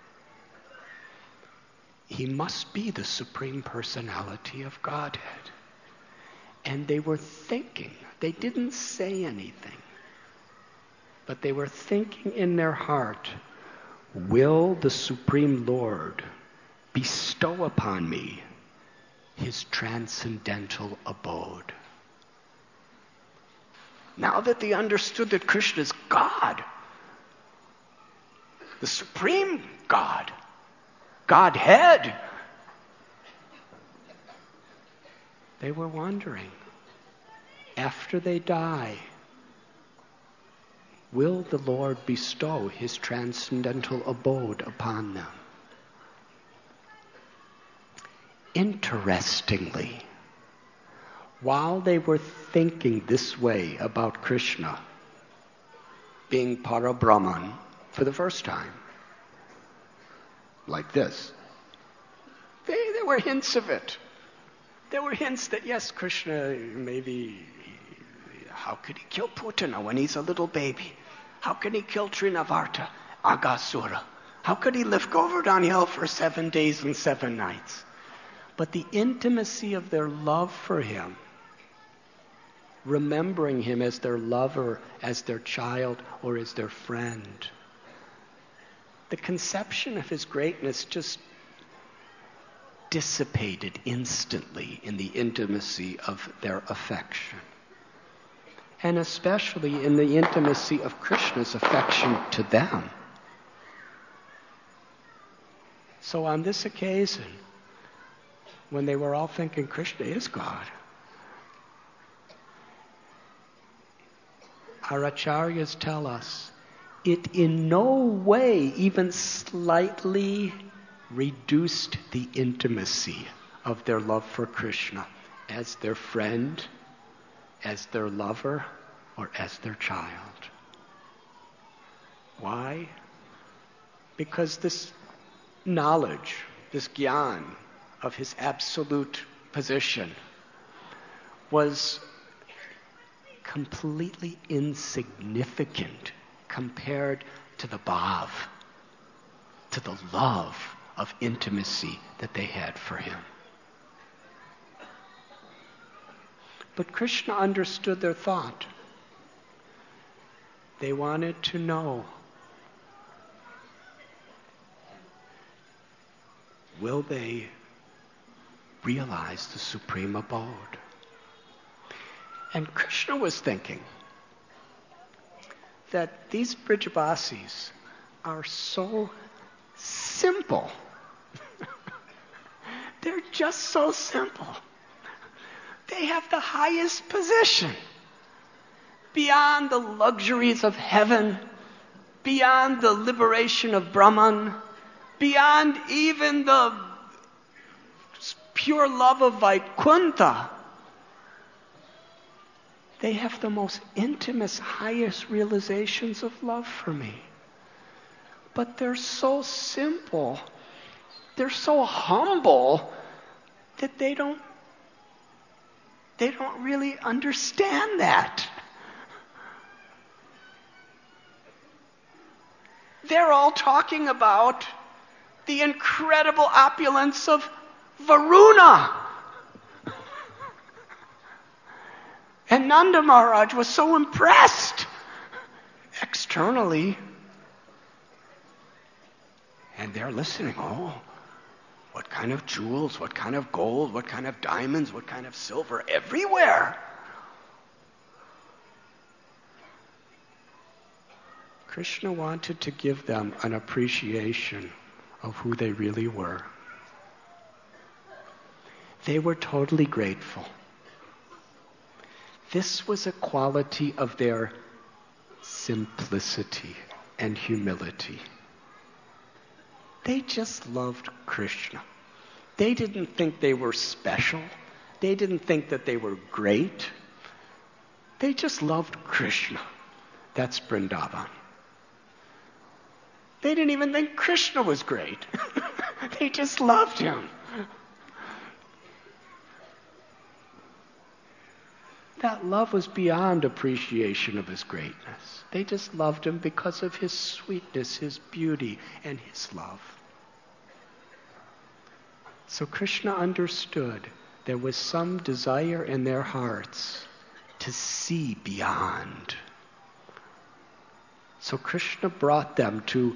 he must be the Supreme Personality of Godhead. And they were thinking, they didn't say anything, but they were thinking in their heart, will the Supreme Lord bestow upon me his transcendental abode? Now that they understood that Krishna is God, the Supreme God, Godhead, they were wondering, after they die, will the Lord bestow his transcendental abode upon them? Interestingly, while they were thinking this way about Krishna being Parabrahman for the first time, like this, there were hints of it. There were hints that, yes, Krishna, maybe, how could he kill Putana when he's a little baby? How can he kill Trinavarta, Aghasura? How could he live Govardhan Hill for 7 days and 7 nights? But the intimacy of their love for him, remembering him as their lover, as their child, or as their friend, the conception of his greatness just dissipated instantly in the intimacy of their affection. And especially in the intimacy of Krishna's affection to them. So on this occasion, when they were all thinking Krishna is God, our acharyas tell us it in no way even slightly reduced the intimacy of their love for Krishna as their friend, as their lover, or as their child. Why? Because this knowledge, this gyan of his absolute position was completely insignificant compared to the bhav, to the love of intimacy that they had for him. But Krishna understood their thought. They wanted to know, will they realize the supreme abode? And Krishna was thinking that these Brijabasis are so simple. They're just so simple. They have the highest position beyond the luxuries of heaven, beyond the liberation of Brahman, beyond even the pure love of Vaikuntha. They have the most intimate, highest realizations of love for me. But they're so simple, they're so humble that they don't really understand that. They're all talking about the incredible opulence of Varuna. And Nanda Maharaj was so impressed externally. And they're listening. Oh, what kind of jewels, what kind of gold, what kind of diamonds, what kind of silver, everywhere. Krishna wanted to give them an appreciation of who they really were. They were totally grateful. This was a quality of their simplicity and humility. They just loved Krishna. They didn't think they were special. They didn't think that they were great. They just loved Krishna. That's Vrindavan. They didn't even think Krishna was great. They just loved him. That love was beyond appreciation of his greatness. They just loved him because of his sweetness, his beauty, and his love. So Krishna understood there was some desire in their hearts to see beyond. So Krishna brought them to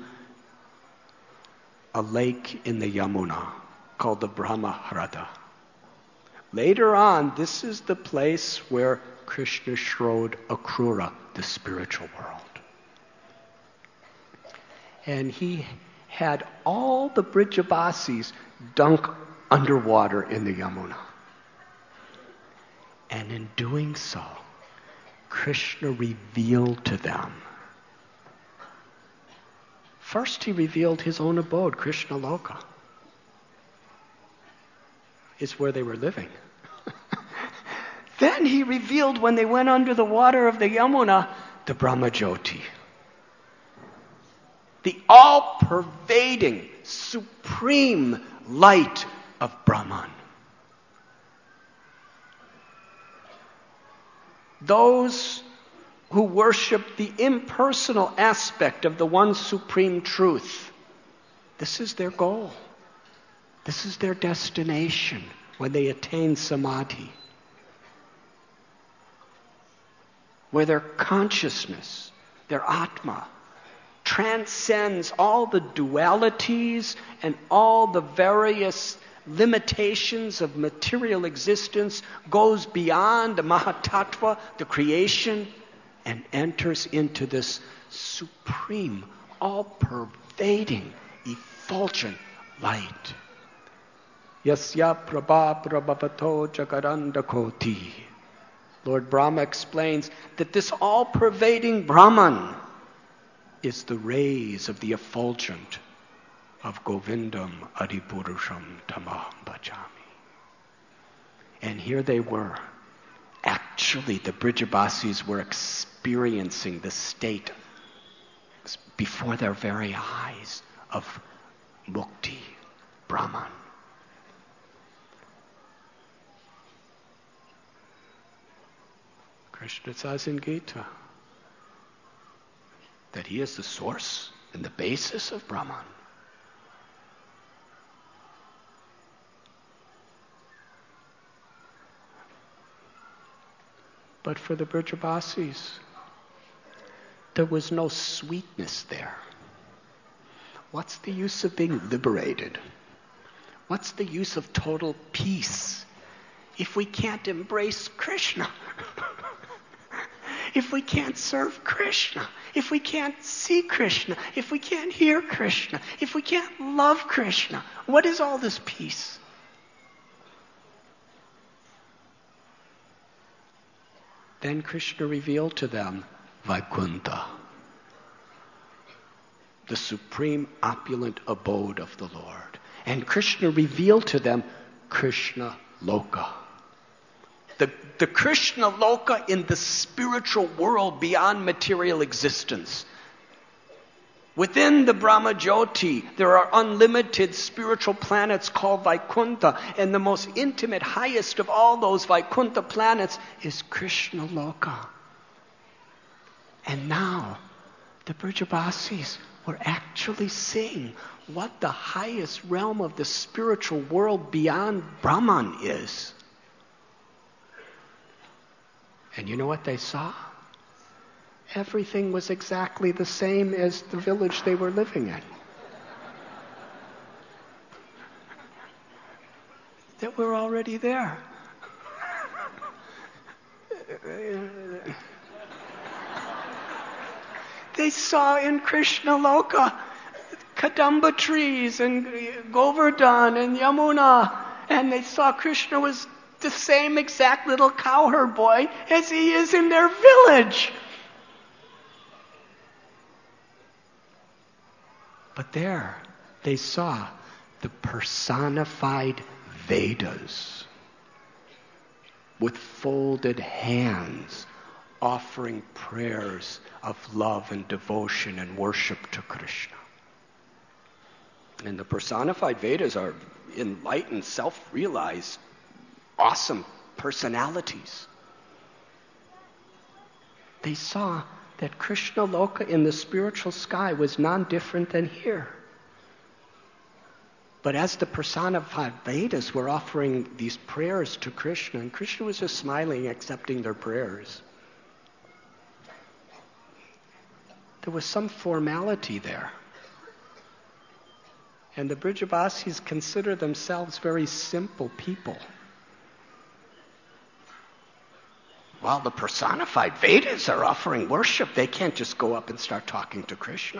a lake in the Yamuna called the Brahmahrada. Later on, this is the place where Krishna showed Akrura, the spiritual world. And he had all the Brijabasis dunk underwater in the Yamuna. And in doing so, Krishna revealed to them. First, he revealed his own abode, Krishna Loka. It's where they were living. Then he revealed, when they went under the water of the Yamuna, the Brahmajyoti. The all-pervading, supreme light of Brahman. Those who worship the impersonal aspect of the one supreme truth, this is their goal. This is their destination when they attain samadhi. Where their consciousness, their atma, transcends all the dualities and all the various limitations of material existence, goes beyond the Mahatattva, the creation, and enters into this supreme, all-pervading, effulgent light. Yasya prabha prabhavato jagarandakoti. Lord Brahma explains that this all-pervading Brahman is the rays of the effulgent of Govindam Adipurusham Tamaham Bhajami. And here they were. Actually, the Brijabasis were experiencing the state before their very eyes of Mukti, Brahman. Krishna says in Gita that he is the source and the basis of Brahman. But for the Brijabasis, there was no sweetness there. What's the use of being liberated? What's the use of total peace if we can't embrace Krishna? If we can't serve Krishna? If we can't see Krishna? If we can't hear Krishna? If we can't love Krishna? What is all this peace? Then Krishna revealed to them Vaikuntha, the supreme opulent abode of the Lord. And Krishna revealed to them Krishna Loka. The Krishna Loka in the spiritual world beyond material existence. Within the Brahmajyoti, there are unlimited spiritual planets called Vaikuntha, and the most intimate, highest of all those Vaikuntha planets is Krishna Loka. And now, the Brijabasis were actually seeing what the highest realm of the spiritual world beyond Brahman is. And you know what they saw? Everything was exactly the same as the village they were living in. That we're already there. They saw in Krishna Loka Kadamba trees and Govardhan and Yamuna, and they saw Krishna was the same exact little cowherd boy as he is in their village. But there, They saw the personified Vedas with folded hands offering prayers of love and devotion and worship to Krishna. And the personified Vedas are enlightened, self-realized, awesome personalities. They saw that Krishna Loka in the spiritual sky was non-different than here. But as the personified Vedas were offering these prayers to Krishna, and Krishna was just smiling, accepting their prayers, there was some formality there. And the Brijabasis consider themselves very simple people. While the personified Vedas are offering worship, they can't just go up and start talking to Krishna.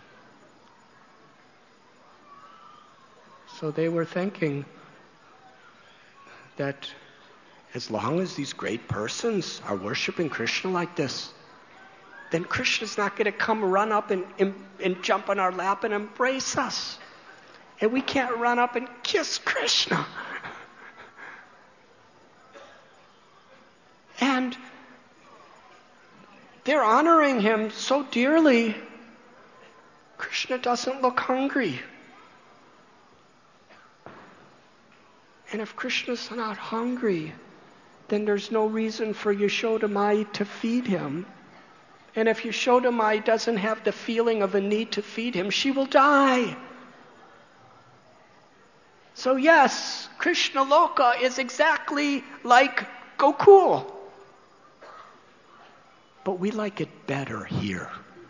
So they were thinking that as long as these great persons are worshiping Krishna like this, then Krishna's not going to come run up and jump on our lap and embrace us. And we can't run up and kiss Krishna. And they're honoring him so dearly, Krishna doesn't look hungry. And if Krishna's not hungry, then there's no reason for Yashoda Mai to feed him. And if Yashoda Mai doesn't have the feeling of a need to feed him, she will die. So yes, Krishna Loka is exactly like Gokul. But we like it better here.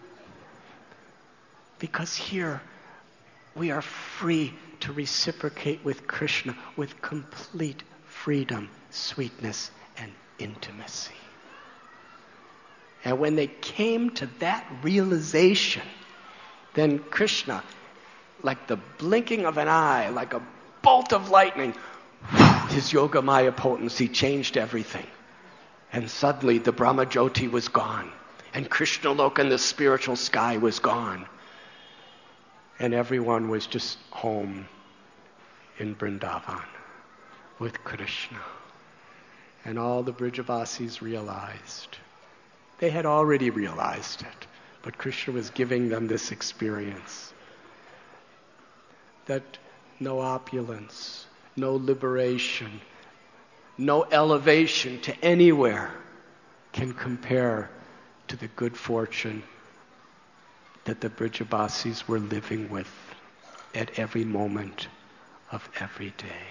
Because here we are free to reciprocate with Krishna with complete freedom, sweetness, and intimacy. And when they came to that realization, then Krishna, like the blinking of an eye, like a bolt of lightning, his Yogamaya potency changed everything. And suddenly the Brahmajyoti was gone. And Krishna Loka in the spiritual sky was gone. And everyone was just home in Vrindavan with Krishna. And all the Brijabasis realized. They had already realized it. But Krishna was giving them this experience. That no opulence, no liberation, no elevation to anywhere can compare to the good fortune that the Brijabasis were living with at every moment of every day.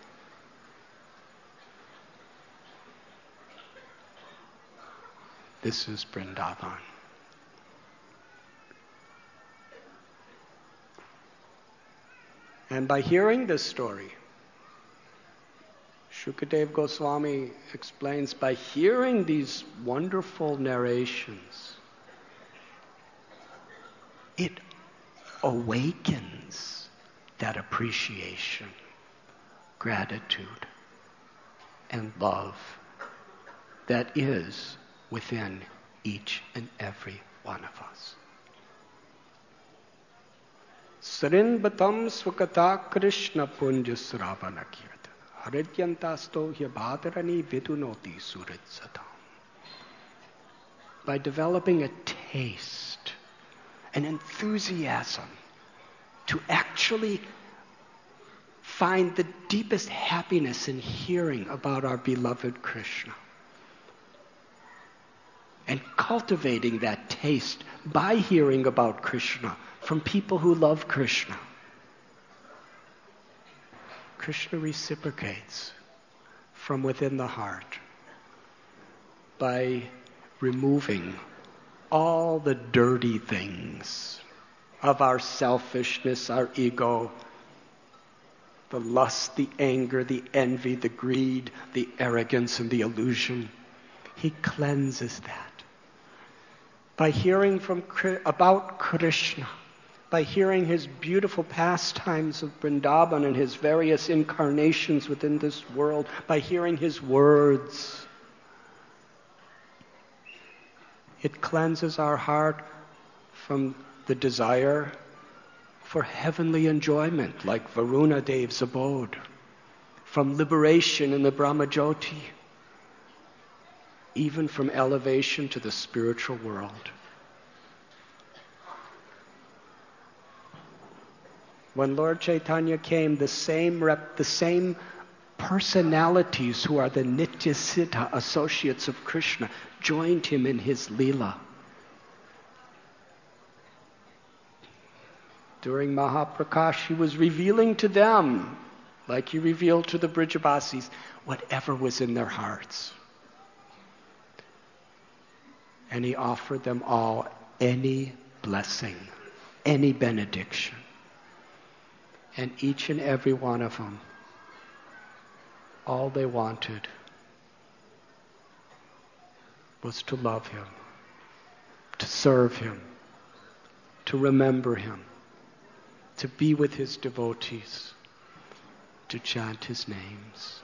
This is Vrindavan. And by hearing this story, Shukadev Goswami explains, by hearing these wonderful narrations, it awakens that appreciation, gratitude, and love that is within each and every one of us. Sarinbatam swakata Krishna punja sravana kirta haridyantasto hyabhadarani vidunoti surit satam. By developing a taste, an enthusiasm to actually find the deepest happiness in hearing about our beloved Krishna. And cultivating that taste by hearing about Krishna from people who love Krishna. Krishna reciprocates from within the heart by removing all the dirty things of our selfishness, our ego, the lust, the anger, the envy, the greed, the arrogance, and the illusion. He cleanses that. By hearing about Krishna, by hearing his beautiful pastimes of Vrindavan and his various incarnations within this world, by hearing his words, it cleanses our heart from the desire for heavenly enjoyment like Varuna Dev's abode, from liberation in the Brahmajyoti, even from elevation to the spiritual world. When Lord Chaitanya came, the same personalities who are the Nityasiddha associates of Krishna joined him in his Leela. During Mahaprakash, he was revealing to them, like he revealed to the Brijabasis, whatever was in their hearts. And he offered them all any blessing, any benediction. And each and every one of them, all they wanted was to love him, to serve him, to remember him, to be with his devotees, to chant his names.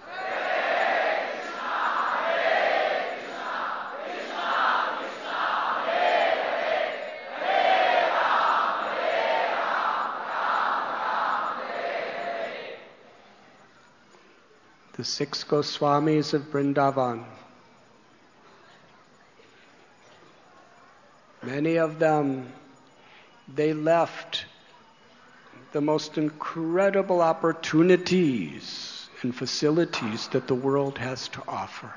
The 6 Goswamis of Vrindavan, many of them, they left the most incredible opportunities and facilities that the world has to offer,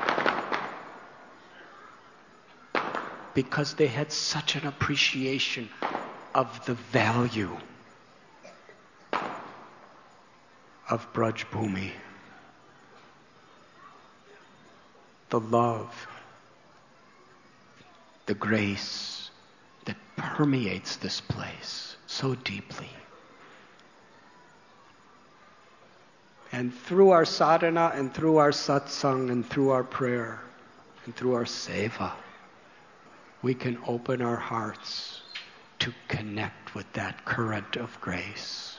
because they had such an appreciation of the value of Braj Bhumi. The love, the grace that permeates this place so deeply. And through our sadhana and through our satsang and through our prayer and through our seva, we can open our hearts to connect with that current of grace.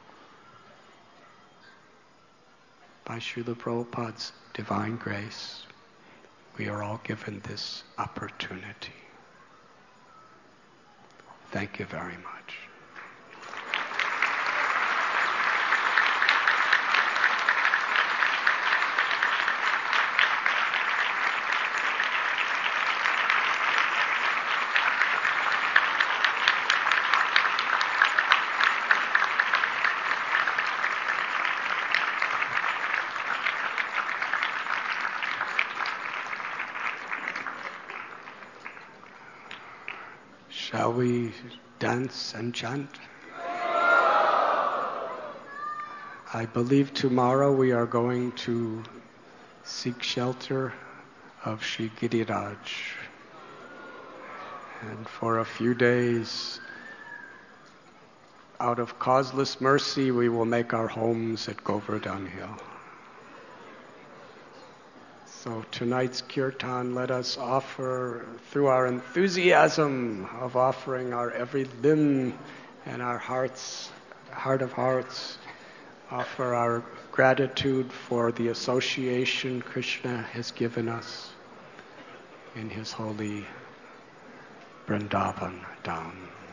By Srila Prabhupada's divine grace, we are all given this opportunity. Thank you very much. Shall we dance and chant? I believe tomorrow we are going to seek shelter of Shri Giriraj. And for a few days, out of causeless mercy, we will make our homes at Govardhan Hill. So tonight's kirtan, let us offer, through our enthusiasm of offering our every limb and our hearts, heart of hearts, offer our gratitude for the association Krishna has given us in his holy Vrindavan Dham.